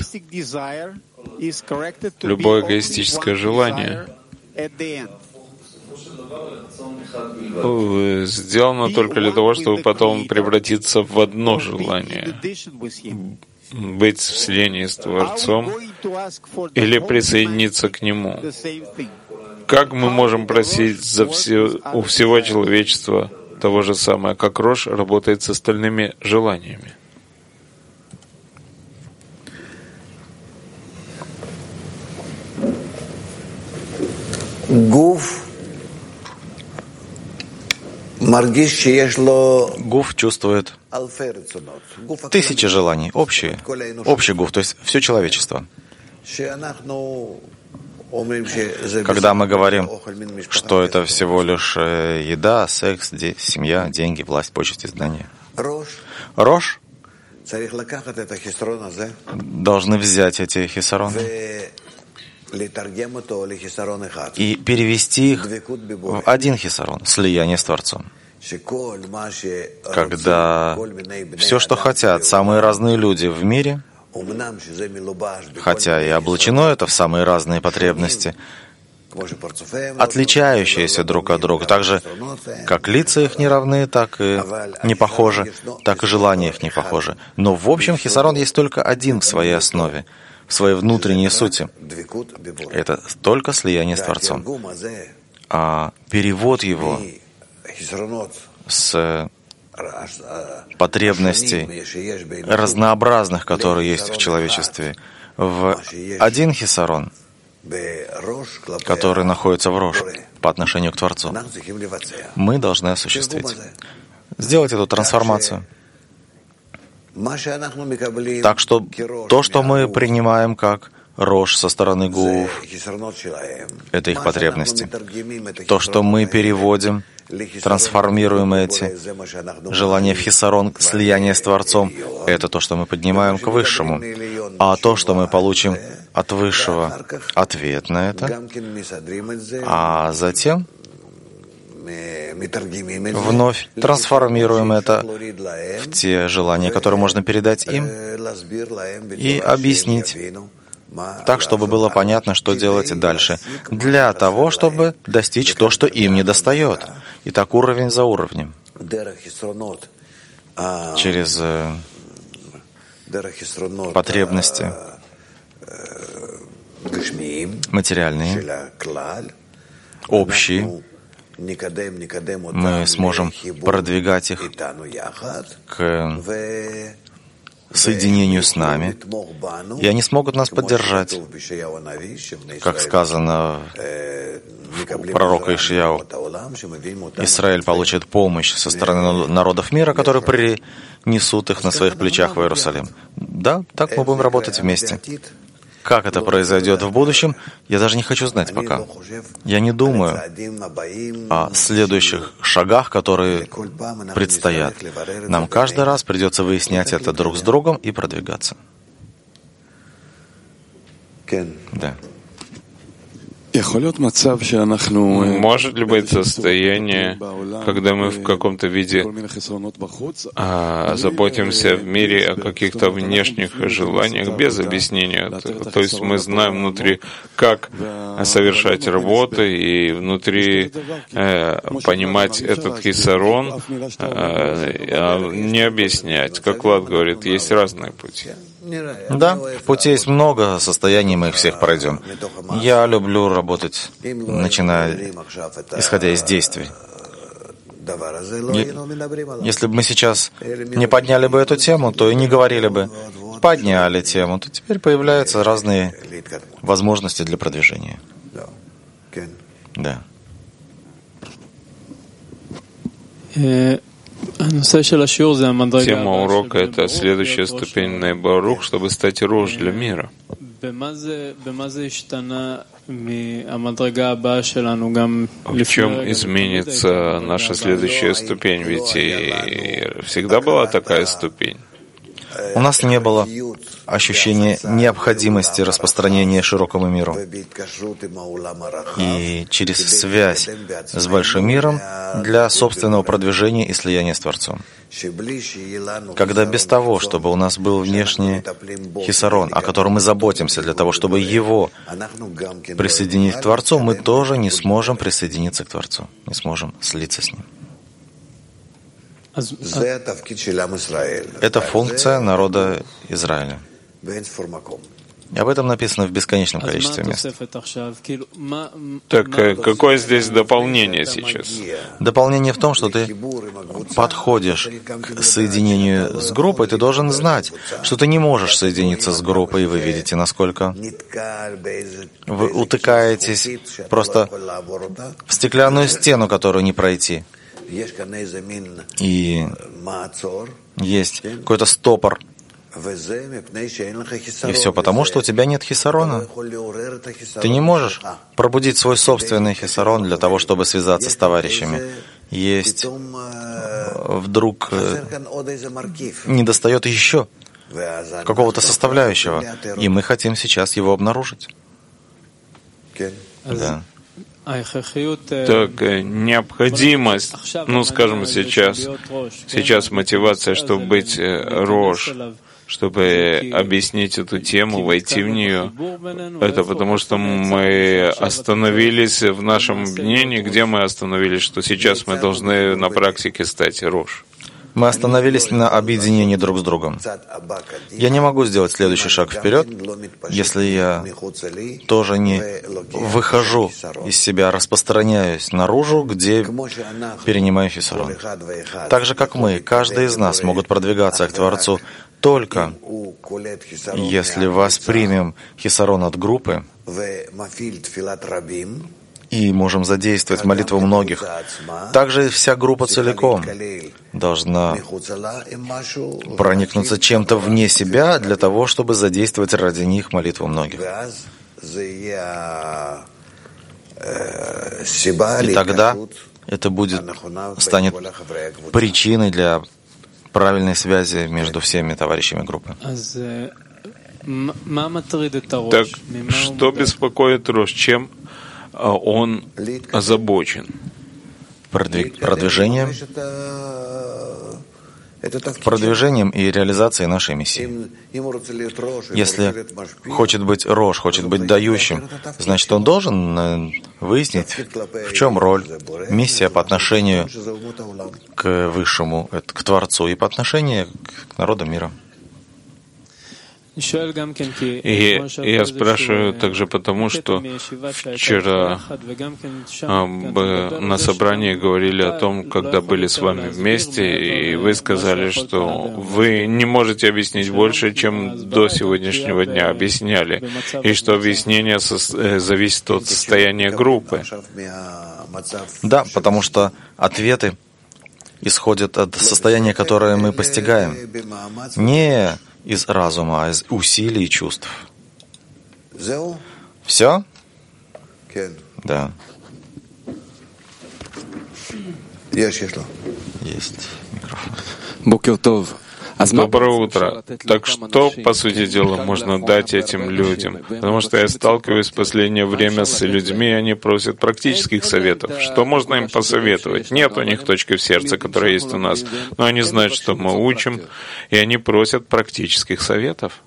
любое эгоистическое желание сделано только для того, чтобы потом превратиться в одно желание, быть в слиянии с Творцом или присоединиться к Нему. Как мы можем просить у всего человечества того же самое, как Рош работает с остальными желаниями? Гуф чувствует тысячи желаний, общий гуф, то есть все человечество. Когда мы говорим, что это всего лишь еда, секс, семья, деньги, власть, почести, знания. Рош должны взять эти хисароны и перевести их в один хисарон, слияние с Творцом. Когда все, что хотят самые разные люди в мире, хотя и облачено это в самые разные потребности, отличающиеся друг от друга, так же, как лица их не равны, так и не похожи, так и желания их не похожи. Но в общем хисарон есть только один в своей основе, в своей внутренней сути. Это только слияние с Творцом. А перевод его с потребностей разнообразных, которые есть в человечестве, в один хисарон, который находится в Рош по отношению к Творцу, мы должны осуществить. Сделать эту трансформацию. Так что то, что мы принимаем как Рош со стороны Гуув, это их потребности. То, что мы переводим, трансформируем эти желания в хисарон, слияние с Творцом, это то, что мы поднимаем к Высшему. А то, что мы получим от Высшего, ответ на это, а затем вновь трансформируем это в те желания, которые можно передать им, и объяснить, так, чтобы было понятно, что делать дальше, для того, чтобы достичь то, что им недостает. И так уровень за уровнем. Через потребности материальные, общие, мы сможем продвигать их к соединению с нами, и они смогут нас поддержать, как сказано в пророка Ишаяу. Израиль получит помощь со стороны народов мира, которые принесут их на своих плечах в Иерусалим. Да, так мы будем работать вместе. Как это произойдет в будущем, я даже не хочу знать пока. Я не думаю о следующих шагах, которые предстоят. Нам каждый раз придется выяснять это друг с другом и продвигаться. Да. Может ли быть состояние, когда мы в каком-то виде заботимся в мире о каких-то внешних желаниях без объяснения? То есть мы знаем внутри, как совершать работы, и внутри понимать этот хисарон, не объяснять. Как Влад говорит, есть разные пути. Да, в пути есть много состояний, мы их всех пройдем. Я люблю работать, исходя из действий. Если бы мы сейчас не подняли бы эту тему, то и не говорили бы. Подняли тему, то теперь появляются разные возможности для продвижения. Да. Тема урока — это следующая ступень Нейбарух, чтобы стать Рош для мира. В чем изменится наша следующая ступень? Ведь и всегда была такая ступень. У нас не было ощущения необходимости распространения широкому миру. И через связь с большим миром для собственного продвижения и слияния с Творцом. Когда без того, чтобы у нас был внешний хисарон, о котором мы заботимся, для того, чтобы его присоединить к Творцу, мы тоже не сможем присоединиться к Творцу, не сможем слиться с Ним. Это функция народа Израиля. И об этом написано в бесконечном количестве мест. Так какое здесь дополнение сейчас? Дополнение в том, что ты подходишь к соединению с группой, ты должен знать, что ты не можешь соединиться с группой, и вы видите, насколько вы утыкаетесь просто в стеклянную стену, которую не пройти. И есть какой-то стопор, И все потому, что у тебя нет хисарона. Ты не можешь пробудить свой собственный хисарон для того, чтобы связаться с товарищами. Есть вдруг недостает еще какого-то составляющего, и мы хотим сейчас его обнаружить. Да. Так, необходимость, скажем, сейчас мотивация, чтобы быть рош, чтобы объяснить эту тему, войти в нее, это потому что мы остановились в нашем объединении, где мы остановились, что сейчас мы должны на практике стать рош. Мы остановились на объединении друг с другом. Я не могу сделать следующий шаг вперед, если я тоже не выхожу из себя, распространяюсь наружу, где перенимаю хисарон. Так же, как мы, каждый из нас могут продвигаться к Творцу только если воспримем хисарон от группы и можем задействовать молитву многих. Также вся группа целиком должна проникнуться чем-то вне себя для того, чтобы задействовать ради них молитву многих. И тогда это станет причиной для правильной связи между всеми товарищами группы. Так, что беспокоит Рош? Чем он озабочен? Продвижением и реализацией нашей миссии. Если хочет быть Рош, хочет быть дающим, значит, он должен выяснить, в чем роль, миссия по отношению к Высшему, к Творцу, и по отношению к народу мира. И я спрашиваю также потому, что вчера на собрании говорили о том, когда были с вами вместе, и вы сказали, что вы не можете объяснить больше, чем до сегодняшнего дня объясняли, и что объяснение зависит от состояния группы. Да, потому что ответы исходят от состояния, которое мы постигаем. Не из разума, а из усилий и чувств. Все? Да. Есть микрофон. Доброе утро. Так что, по сути дела, можно дать этим людям? Потому что я сталкиваюсь в последнее время с людьми, и они просят практических советов. Что можно им посоветовать? Нет у них точки в сердце, которая есть у нас. Но они знают, что мы учим, и они просят практических советов.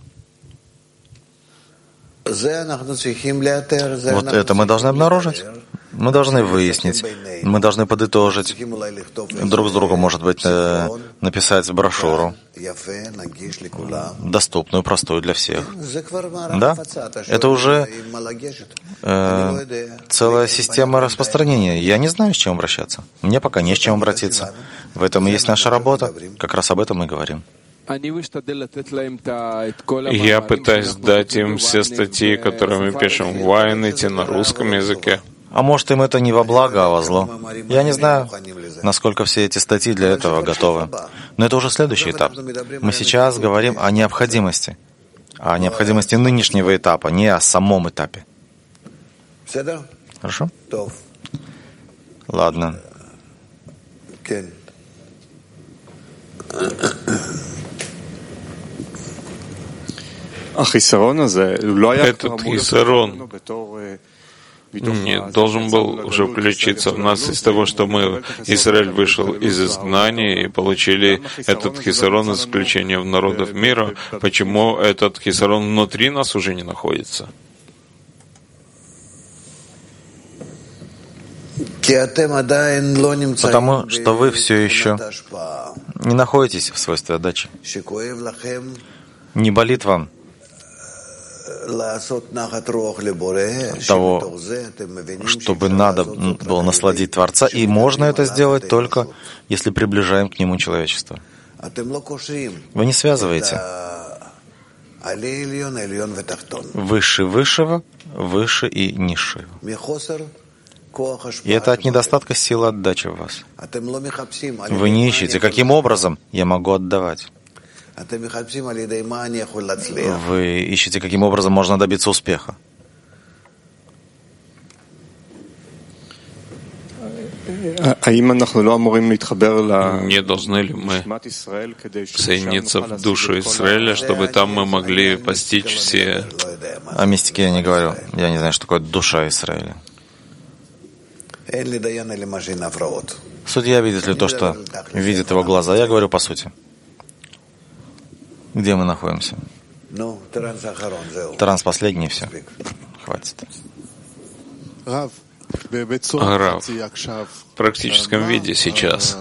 Вот это мы должны обнаружить. Мы должны выяснить, мы должны подытожить. Друг с другом, может быть, написать брошюру, доступную, простую для всех. Да, это уже целая система распространения. Я не знаю, с чем обращаться. Мне пока не с чем обратиться. В этом и есть наша работа. Как раз об этом мы говорим. Я пытаюсь дать им все статьи, которые мы пишем в Вайнете на русском языке. А может, им это не во благо, а во зло. Я не знаю, насколько все эти статьи для этого готовы. Но это уже следующий этап. Мы сейчас говорим о необходимости нынешнего этапа, не о самом этапе. Хорошо? Ладно. Этот хисарон должен был уже включиться в нас из того, что Израиль вышел из изгнания и получили этот хисарон из включения в народов мира. Почему этот хисарон внутри нас уже не находится? Потому что вы все еще не находитесь в свойстве отдачи. Не болит вам того, чтобы надо было насладить Творца, и можно это сделать только, если приближаем к Нему человечество. Вы не связываете выше высшего, выше и низшего. И это от недостатка силы отдачи в вас. Вы не ищете, каким образом я могу отдавать. Вы ищете, каким образом можно добиться успеха. Не должны ли мы соединиться в душу Израиля, чтобы там мы могли постичь все... О мистике я не говорю. Я не знаю, что такое душа Израиля. Судья видит ли то, что видит его глаза? Я говорю по сути. Где мы находимся? Транс последний, все. Хватит. Рав, в практическом виде сейчас.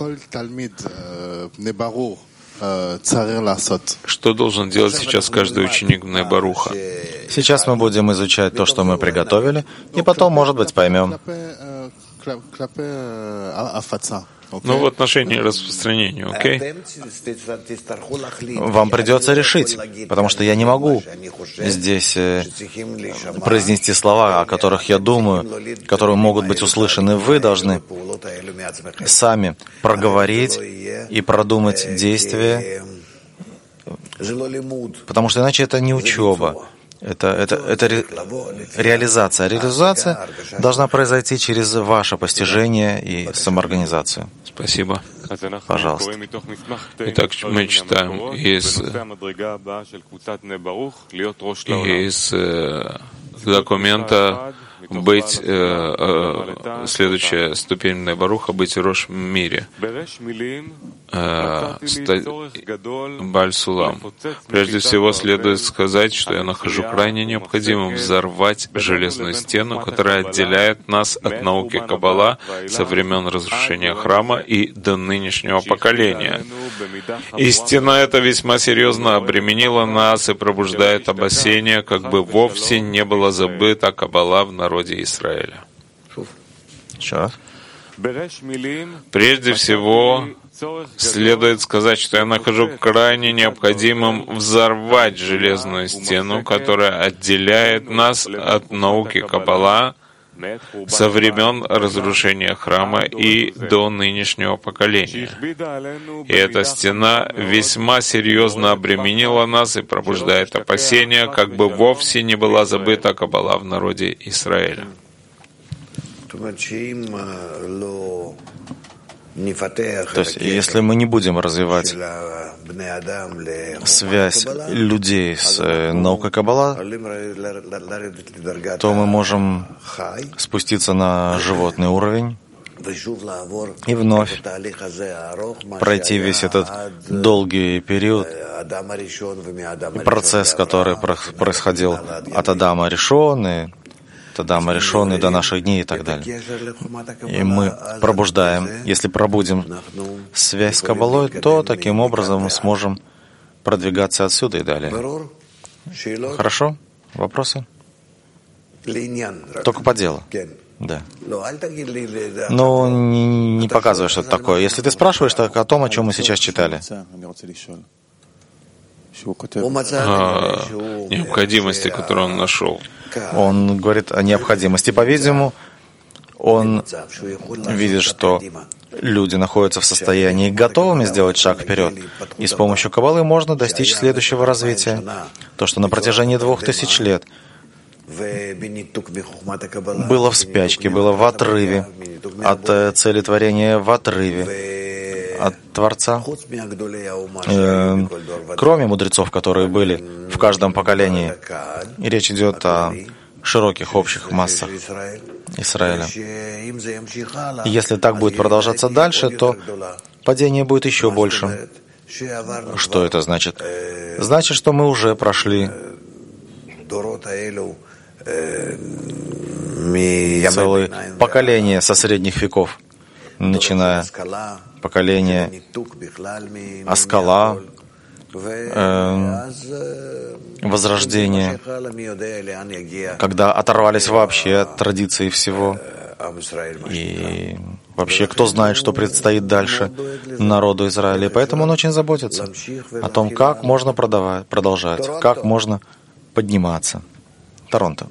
Что должен делать сейчас каждый ученик Бней-Баруха? Сейчас мы будем изучать то, что мы приготовили, и потом, может быть, поймем. Ну, в отношении распространения, окей? Вам придется решить, потому что я не могу здесь произнести слова, о которых я думаю, которые могут быть услышаны. Вы должны сами проговорить и продумать действия, потому что иначе это не учеба. Это реализация. Реализация должна произойти через ваше постижение и самоорганизацию. Спасибо. Пожалуйста. Итак, мы читаем из документа быть следующая ступень Бней-Баруха, быть Рош в мире. Баль-Сулам. Прежде всего следует сказать, что я нахожу крайне необходимым взорвать железную стену, которая отделяет нас от науки Каббала со времен разрушения храма и до нынешнего поколения. И стена эта весьма серьезно обременила нас и пробуждает опасения, как бы вовсе не было забыто Каббала в народе Израиля. Еще раз. Прежде всего, следует сказать, что я нахожу крайне необходимым взорвать железную стену, которая отделяет нас от науки Каббала со времен разрушения храма и до нынешнего поколения. И эта стена весьма серьезно обременила нас и пробуждает опасения, как бы вовсе не была забыта Каббала в народе Израиля. То есть, если мы не будем развивать связь людей с наукой Каббала, то мы можем спуститься на животный уровень и вновь пройти весь этот долгий период, процесс, который происходил от Адама Ришон, до наших дней и так далее. И мы пробуждаем, если пробудим связь с Каббалой, то таким образом мы сможем продвигаться отсюда и далее. Хорошо? Вопросы? Только по делу. Да. Но не показывай, что это такое. Если ты спрашиваешь, так о том, о чем мы сейчас читали. Необходимости, которую он нашел. Он говорит о необходимости. По-видимому, он видит, что люди находятся в состоянии готовыми сделать шаг вперед. И с помощью Каббалы можно достичь следующего развития. То, что на протяжении 2000 лет было в спячке, было в отрыве от цели творения, в отрыве от Творца. Кроме мудрецов, которые были в каждом поколении. И речь идет о широких общих массах Израиля. И если так будет продолжаться дальше, то падение будет еще больше. Что это значит? Значит, что мы уже прошли целые поколения со средних веков, начиная поколение Аскала, Возрождение, когда оторвались вообще от традиций всего. И вообще, кто знает, что предстоит дальше народу Израиля. Поэтому он очень заботится о том, как можно продолжать, как можно подниматься. Торонто.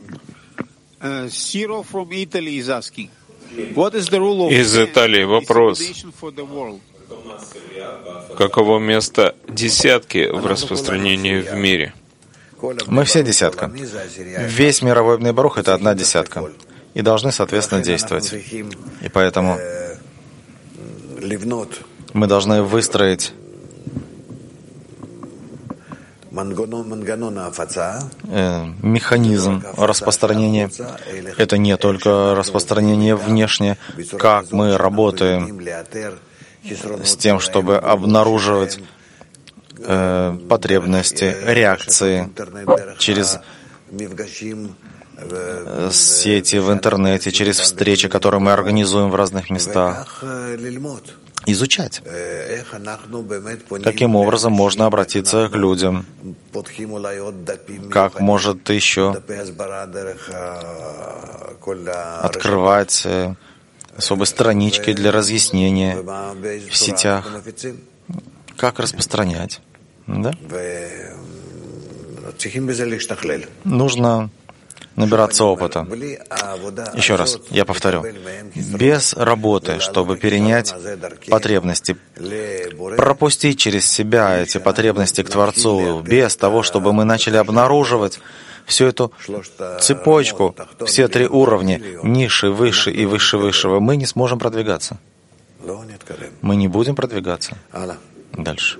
Из Италии вопрос. Каково место десятки в распространении в мире? Мы все десятка. Весь мировой Бней Барух — это одна десятка. И должны, соответственно, действовать. И поэтому мы должны выстроить механизм распространения. Это не только распространение внешнее, как мы работаем с тем, чтобы обнаруживать потребности, реакции через сети в интернете, через встречи, которые мы организуем в разных местах. Изучать, каким образом можно обратиться к людям, как может еще открывать особые странички для разъяснения в сетях, как распространять. Да? Нужно набираться опыта. Еще раз, я повторю. Без работы, чтобы перенять потребности, пропустить через себя эти потребности к Творцу, без того, чтобы мы начали обнаруживать всю эту цепочку, все три уровня, низший, высший и выше высшего, мы не сможем продвигаться. Мы не будем продвигаться. Дальше.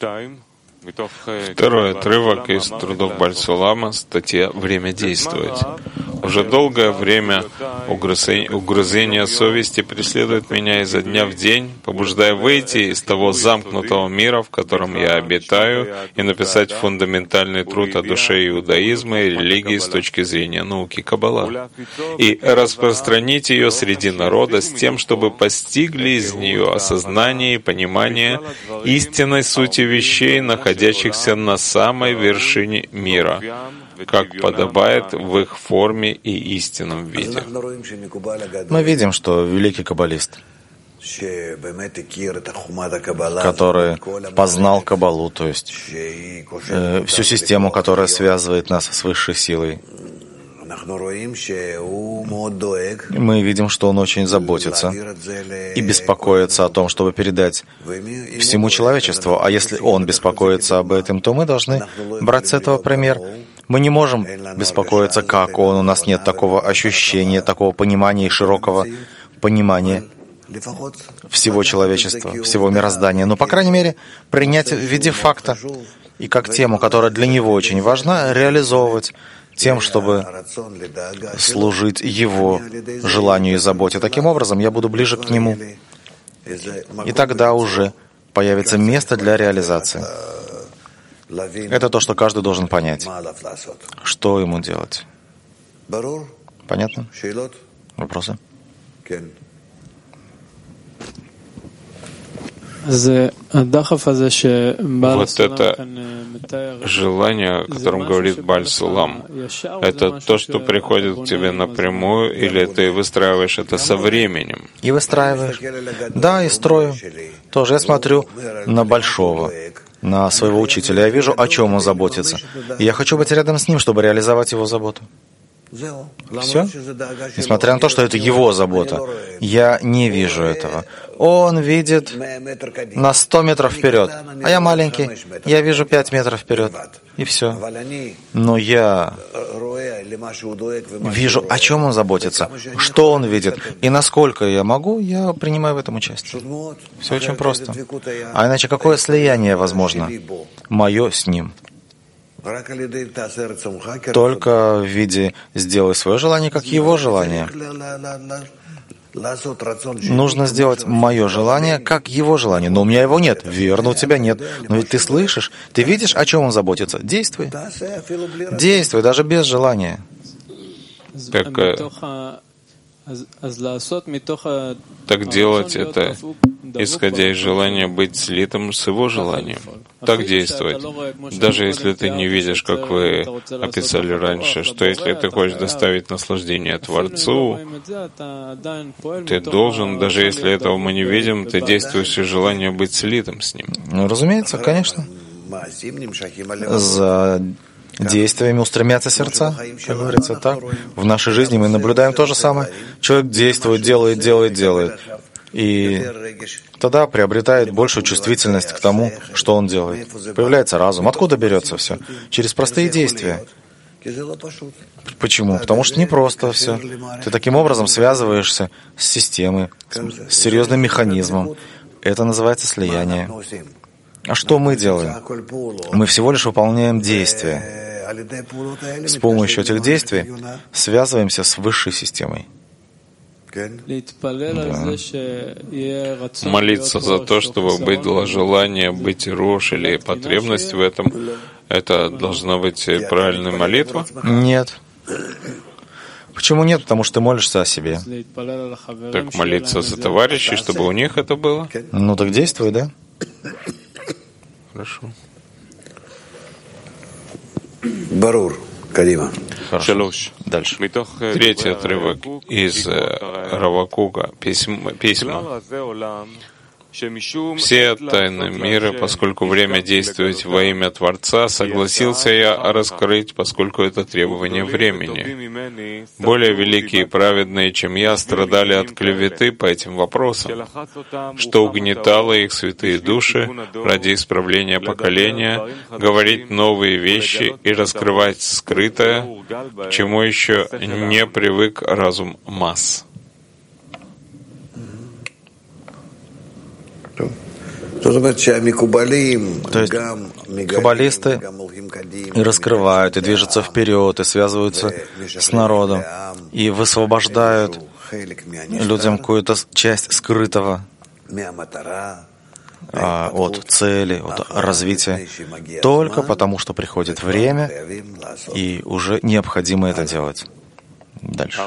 Второй отрывок из трудов Баль-Сулама, статья «Время действовать». Уже долгое время угрызение совести преследует меня изо дня в день, побуждая выйти из того замкнутого мира, в котором я обитаю, и написать фундаментальный труд о душе иудаизма и религии с точки зрения науки Каббала, и распространить ее среди народа с тем, чтобы постигли из нее осознание и понимание истинной сути вещей, находящихся на самой вершине мира, как подобает в их форме и истинном виде. Мы видим, что великий каббалист, который познал Каббалу, то есть всю систему, которая связывает нас с высшей силой, мы видим, что он очень заботится и беспокоится о том, чтобы передать всему человечеству. А если он беспокоится об этом, то мы должны брать с этого пример. Мы не можем беспокоиться, как он. У нас нет такого ощущения, такого понимания и широкого понимания всего человечества, всего мироздания. Но, по крайней мере, принять в виде факта и как тему, которая для него очень важна, реализовывать тем, чтобы служить его желанию и заботе. Таким образом, я буду ближе к нему. И тогда уже появится место для реализации. Это то, что каждый должен понять. Что ему делать? Понятно? Вопросы? Вот это желание, о котором говорит Баль-Сулам, это то, что приходит к тебе напрямую, или ты выстраиваешь это со временем? И выстраиваешь. Да, и строю. Тоже я смотрю на большого, на своего учителя. Я вижу, о чем он заботится. И я хочу быть рядом с ним, чтобы реализовать его заботу. Все? Несмотря на то, что это его забота, я не вижу этого. Он видит на 100 метров вперед, а я маленький, я вижу 5 метров вперед, и все. Но я вижу, о чем он заботится, что он видит, и насколько я могу, я принимаю в этом участие. Все очень просто. А иначе какое слияние возможно? Мое с ним. Только в виде «сделай свое желание, как его желание». Нужно сделать мое желание, как его желание. Но у меня его нет. Верно, у тебя нет. Но ведь ты слышишь, ты видишь, о чем он заботится. Действуй. Действуй, даже без желания. Так делать это, исходя из желания быть слитым с его желанием. Так действовать. Даже если ты не видишь, как вы описали раньше, что если ты хочешь доставить наслаждение Творцу, ты должен, даже если этого мы не видим, ты действуешь из желания быть слитым с ним. Ну, разумеется, конечно. За действиями устремятся сердца, как говорится, так. В нашей жизни мы наблюдаем то же самое. Человек действует, делает. И тогда приобретает большую чувствительность к тому, что он делает. Появляется разум. Откуда берется все? Через простые действия. Почему? Потому что непросто все. Ты таким образом связываешься с системой, с серьезным механизмом. Это называется слияние. А что мы делаем? Мы всего лишь выполняем действия. С помощью этих действий связываемся с высшей системой. Да. Молиться за то, чтобы было желание быть рош или потребность в этом, это должна быть правильная молитва? Нет. Почему нет? Потому что ты молишься о себе. Так молиться за товарищей, чтобы у них это было? Ну так действуй, да? Хорошо. Барур. Кадима. Хорошо. Дальше. Третий отрывок из Рава Кука, письма. Все тайны мира, поскольку время действовать во имя Творца, согласился я раскрыть, поскольку это требование времени. Более великие и праведные, чем я, страдали от клеветы по этим вопросам, что угнетало их святые души ради исправления поколения, говорить новые вещи и раскрывать скрытое, к чему еще не привык разум масс. То есть каббалисты и раскрывают, и движутся вперед, и связываются с народом, и высвобождают людям какую-то часть скрытого от цели, от развития, только потому, что приходит время, и уже необходимо это делать. Дальше.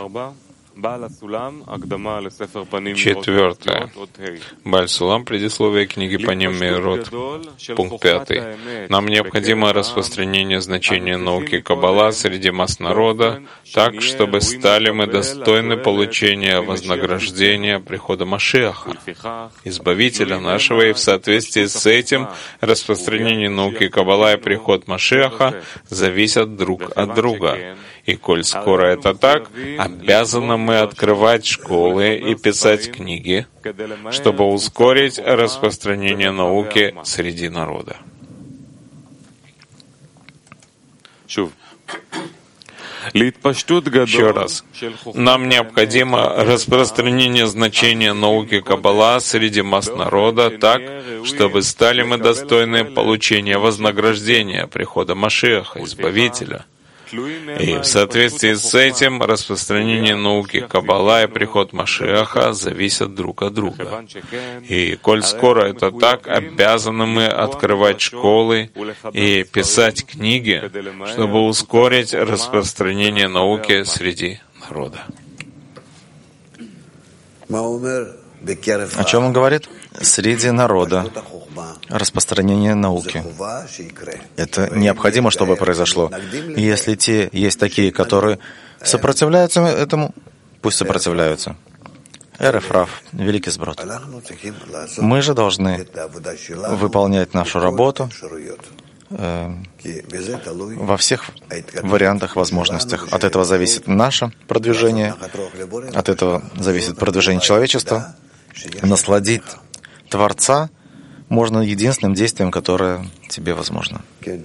Четвертое. Бааль Сулам, предисловие книги Паним Меирот, пункт 5. Нам необходимо распространение значения науки Каббала среди масс народа, так, чтобы стали мы достойны получения вознаграждения прихода Машиаха, Избавителя нашего, и в соответствии с этим распространение науки Каббала и приход Машиаха зависят друг от друга. И коль скоро это так, обязаны мы открывать школы и писать книги, чтобы ускорить распространение науки среди народа. Еще раз. Нам необходимо распространение значения науки Каббала среди масс народа так, чтобы стали мы достойны получения вознаграждения прихода Машиаха, Избавителя. И в соответствии с этим распространение науки Каббала и приход Машиаха зависят друг от друга. И коль скоро это так, обязаны мы открывать школы и писать книги, чтобы ускорить распространение науки среди народа. О чем он говорит? Среди народа. Распространение науки. Это необходимо, чтобы произошло. И если есть такие, которые сопротивляются этому, пусть сопротивляются. Эреф Рав, великий сброд. Мы же должны выполнять нашу работу во всех вариантах, возможностях. От этого зависит наше продвижение, от этого зависит продвижение человечества. Насладить Творца можно единственным действием, которое тебе возможно.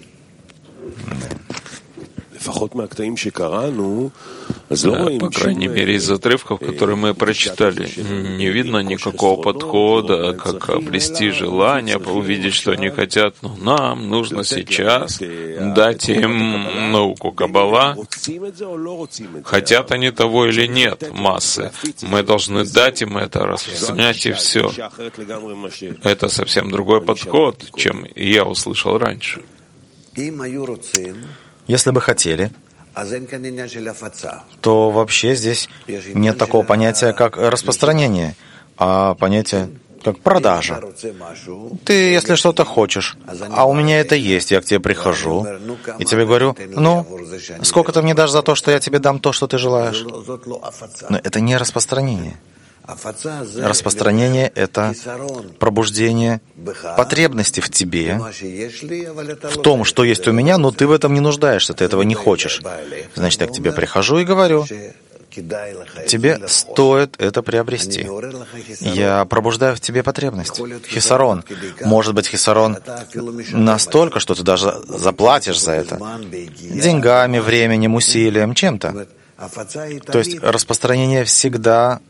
По крайней мере, из отрывков, которые мы прочитали, не видно никакого подхода, как обрести желание, увидеть, что они хотят. Но нам нужно сейчас дать им науку Каббала. Хотят они того или нет, массы. Мы должны дать им это, распространять и все. Это совсем другой подход, чем я услышал раньше. Если бы хотели, то вообще здесь нет такого понятия, как распространение, а понятие как продажа. Ты, если что-то хочешь, а у меня это есть, я к тебе прихожу, и тебе говорю, ну, сколько ты мне дашь за то, что я тебе дам то, что ты желаешь? Но это не распространение. Распространение — это пробуждение потребности в тебе, в том, что есть у меня, но ты в этом не нуждаешься, ты этого не хочешь. Значит, я к тебе прихожу и говорю, тебе стоит это приобрести. Я пробуждаю в тебе потребность. Хисарон. Может быть, хисарон настолько, что ты даже заплатишь за это. Деньгами, временем, усилием, чем-то. То есть распространение всегда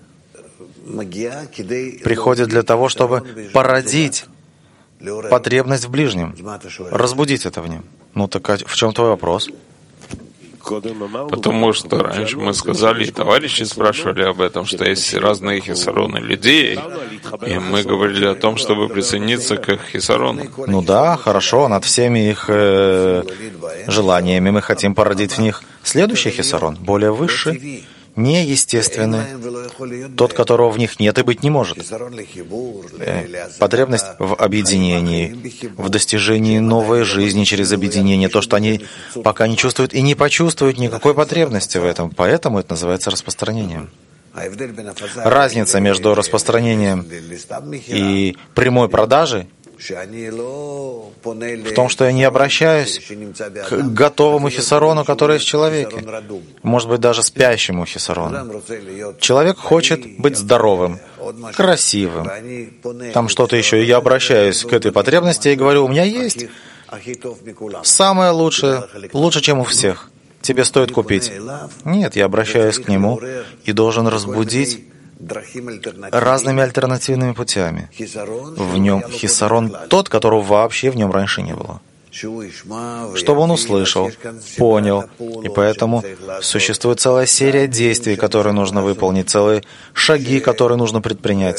приходит для того, чтобы породить потребность в ближнем, разбудить это в нем. Ну так в чем твой вопрос? Потому что раньше мы сказали, и товарищи спрашивали об этом, что есть разные хисароны людей, и мы говорили о том, чтобы присоединиться к их хисарону. Ну да, хорошо, над всеми их желаниями мы хотим породить в них следующий хисарон, более высший, неестественный, тот, которого в них нет и быть не может. Потребность в объединении, в достижении новой жизни через объединение, то, что они пока не чувствуют и не почувствуют никакой потребности в этом, поэтому это называется распространением. Разница между распространением и прямой продажей в том, что я не обращаюсь к готовому хисарону, который есть в человеке, может быть, даже спящему хисарону. Человек хочет быть здоровым, красивым, там что-то еще, и я обращаюсь к этой потребности и говорю, у меня есть самое лучшее, лучше, чем у всех. Тебе стоит купить. Нет, я обращаюсь к нему и должен разбудить разными альтернативными путями. В нем хисарон тот, которого вообще в нем раньше не было. Чтобы он услышал, понял, и поэтому существует целая серия действий, которые нужно выполнить, целые шаги, которые нужно предпринять.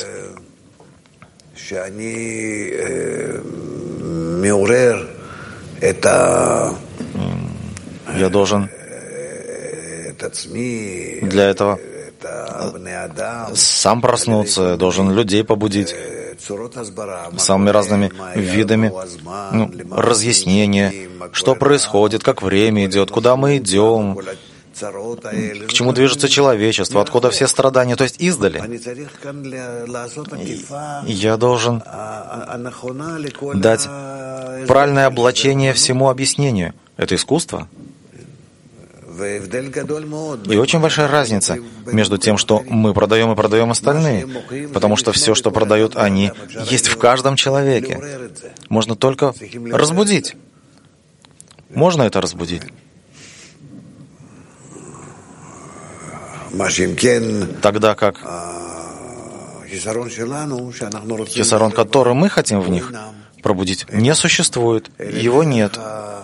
Я должен для этого сам проснуться, должен людей побудить самыми разными видами разъяснения, что происходит, как время идет, куда мы идем, к чему движется человечество, откуда все страдания, то есть издали. Я должен дать правильное облачение всему объяснению. Это искусство. И очень большая разница между тем, что мы продаем и продаем остальные, потому что все, что продают они, есть в каждом человеке. Можно только разбудить. Можно это разбудить. Тогда как хисарон, который мы хотим в них пробудить, не существует, его нет.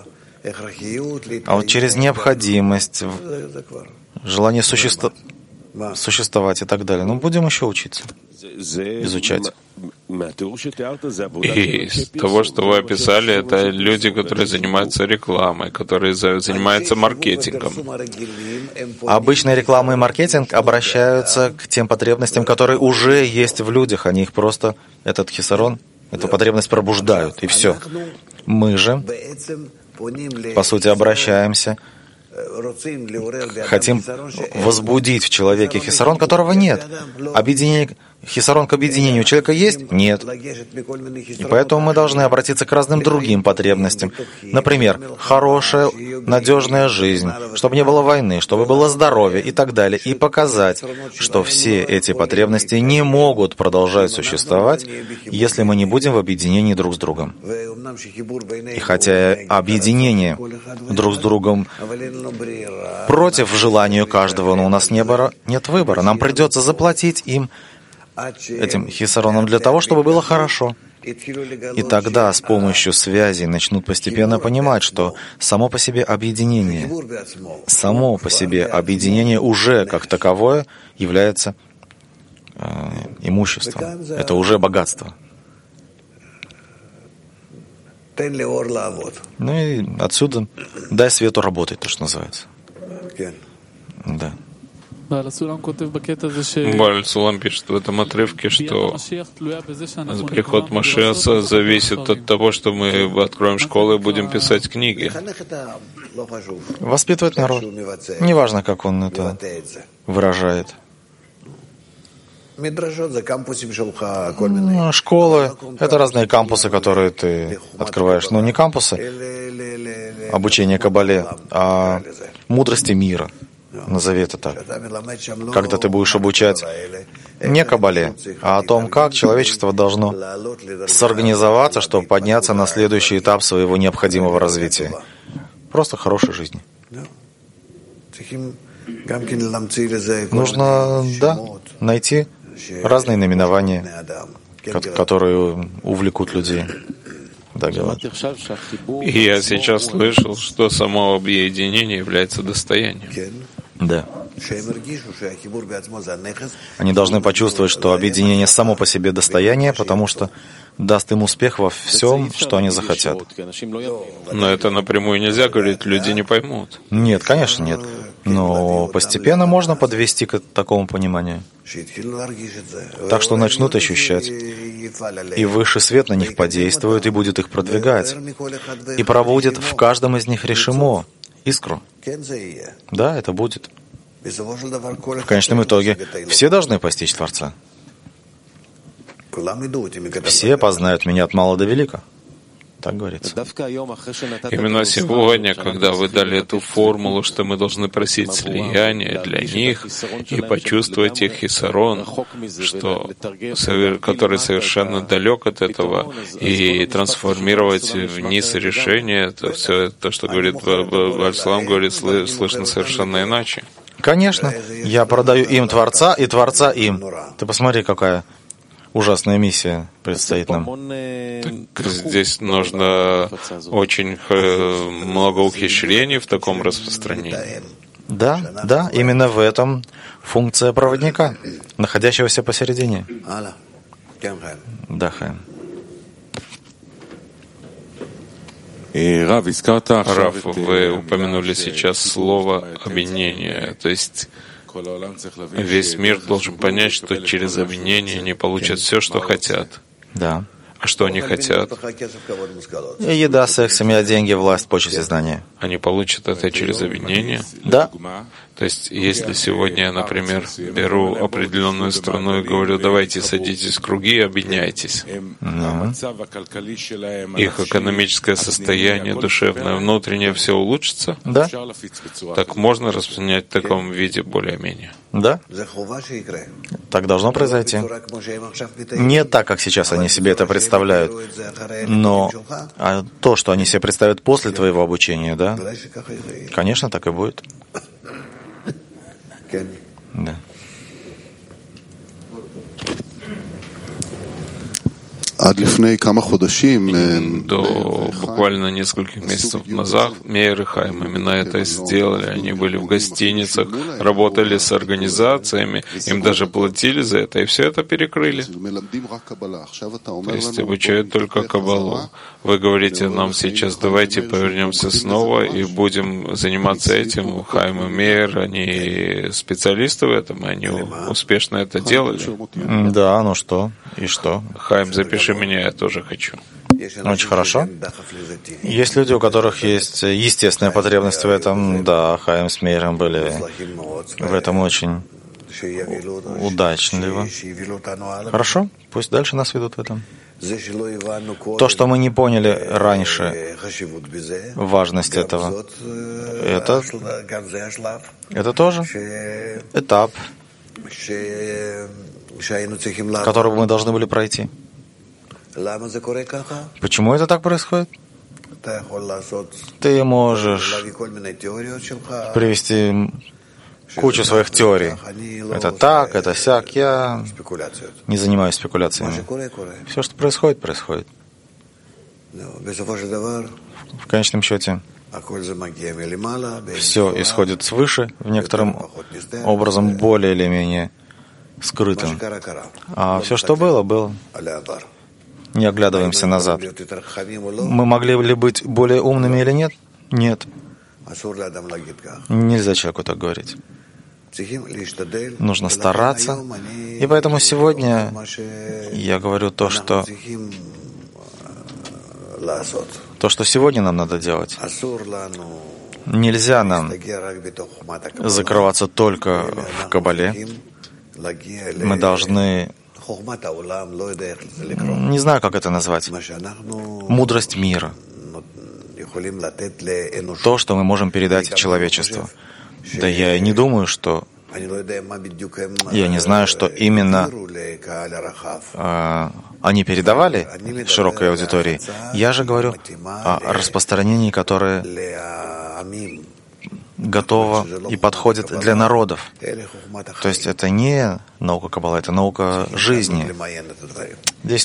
А вот через необходимость, желание существовать и так далее, будем еще учиться, изучать. И из того, что вы описали, это люди, которые занимаются рекламой, которые занимаются маркетингом. Обычно реклама и маркетинг обращаются к тем потребностям, которые уже есть в людях. Они их просто, этот хисарон, эту потребность пробуждают, и все. Мы же, по сути, обращаемся, хотим возбудить в человеке хисарон, которого нет. Объединение, хисарон к объединению у человека есть? Нет. И поэтому мы должны обратиться к разным другим потребностям. Например, хорошая, надежная жизнь, чтобы не было войны, чтобы было здоровье и так далее. И показать, что все эти потребности не могут продолжать существовать, если мы не будем в объединении друг с другом. И хотя объединение друг с другом против желанию каждого, но у нас нет выбора. Нам придется заплатить им, этим хисароном, для того, чтобы было хорошо. И тогда с помощью связей начнут постепенно понимать, что само по себе объединение уже как таковое является имуществом. Это уже богатство. Ну и отсюда дай свету работать, то, что называется. Да. Бааль Сулам пишет в этом отрывке, что приход Машиаха зависит от того, что мы откроем школы и будем писать книги. Воспитывать народ. Неважно, как он это выражает. Школы — это разные кампусы, которые ты открываешь. Но не кампусы обучения Кабале, а мудрости мира. назови это так. Когда ты будешь обучать не Кабале, а о том, как человечество должно сорганизоваться, чтобы подняться на следующий этап своего необходимого развития. Просто хорошей жизни. Нужно, найти разные наименования, которые увлекут людей. Да, говорят. И я сейчас слышал, что само объединение является достоянием. Да. Они должны почувствовать, что объединение само по себе достояние, потому что даст им успех во всем, что они захотят. Но это напрямую нельзя говорить, люди не поймут. Нет, конечно, нет. Но постепенно можно подвести к такому пониманию. Так что начнут ощущать. И высший свет на них подействует и будет их продвигать. И пробудет в каждом из них решимо, искру. Да, это будет. В конечном итоге все должны постичь Творца. Все познают меня от мала до велика. Так говорится. Именно сегодня, когда вы дали эту формулу, что мы должны просить слияния для них и почувствовать их хисарон, который совершенно далек от этого, и трансформировать вниз решение, это все то, что говорит Бальсалам, говорит, слышно совершенно иначе. Конечно. Я продаю им Творца, и Творца им. Ты посмотри, какая ужасная миссия предстоит нам. Так здесь нужно очень много ухищрений в таком распространении. Да, именно в этом функция проводника, находящегося посередине. Да, Хайм. Рав, вы упомянули сейчас слово «объединение», то есть весь мир должен понять, что через объединение они получат все, что хотят. Да. А что они хотят? Еда, секс, семья, деньги, власть, почесть и знания. Они получат это через объединение? Да. То есть, если сегодня я, например, беру определенную страну и говорю, давайте садитесь в круги и объединяйтесь. Их экономическое состояние, душевное, внутреннее, все улучшится? Да. Так можно распространять в таком виде более-менее? Да. Так должно произойти. Не так, как сейчас они себе это представляют, но то, что они себе представят после твоего обучения, да? Конечно, так и будет. Да. До буквально нескольких месяцев назад Мейер и Хайм именно это сделали. Они были в гостиницах, работали с организациями, им даже платили за это, и все это перекрыли. То есть обучают только Каббалу. Вы говорите нам сейчас, давайте повернемся снова и будем заниматься этим. Хайм и Мейер, они специалисты в этом, они успешно это делали. Да, ну что? И что? Хайм, запиши меня, я тоже хочу. Очень хорошо. Есть люди, у которых есть естественная потребность в этом. Да, Хайм с Мейером были в этом очень удачливы. Хорошо, пусть дальше нас ведут в этом. То, что мы не поняли раньше, важность этого, это тоже этап, который мы должны были пройти. Почему это так происходит? Ты можешь привести кучу своих теорий. Это так, это сяк. Я не занимаюсь спекуляциями. Все, что происходит, происходит. В конечном счете, все исходит свыше, в некоторым образом более или менее скрытым. А все, что было, было. Не оглядываемся назад. Мы могли ли быть более умными или нет? Нет. Нельзя человеку так говорить. Нужно стараться. И поэтому сегодня я говорю то, что сегодня нам надо делать. Нельзя нам закрываться только в Кабале. Мы должны, не знаю, как это назвать, мудрость мира. То, что мы можем передать человечеству. Да я и не думаю, что... Я не знаю, что именно они передавали широкой аудитории. Я же говорю о распространении, которое готово и подходит для народов. То есть это не наука Каббала, это наука жизни. Здесь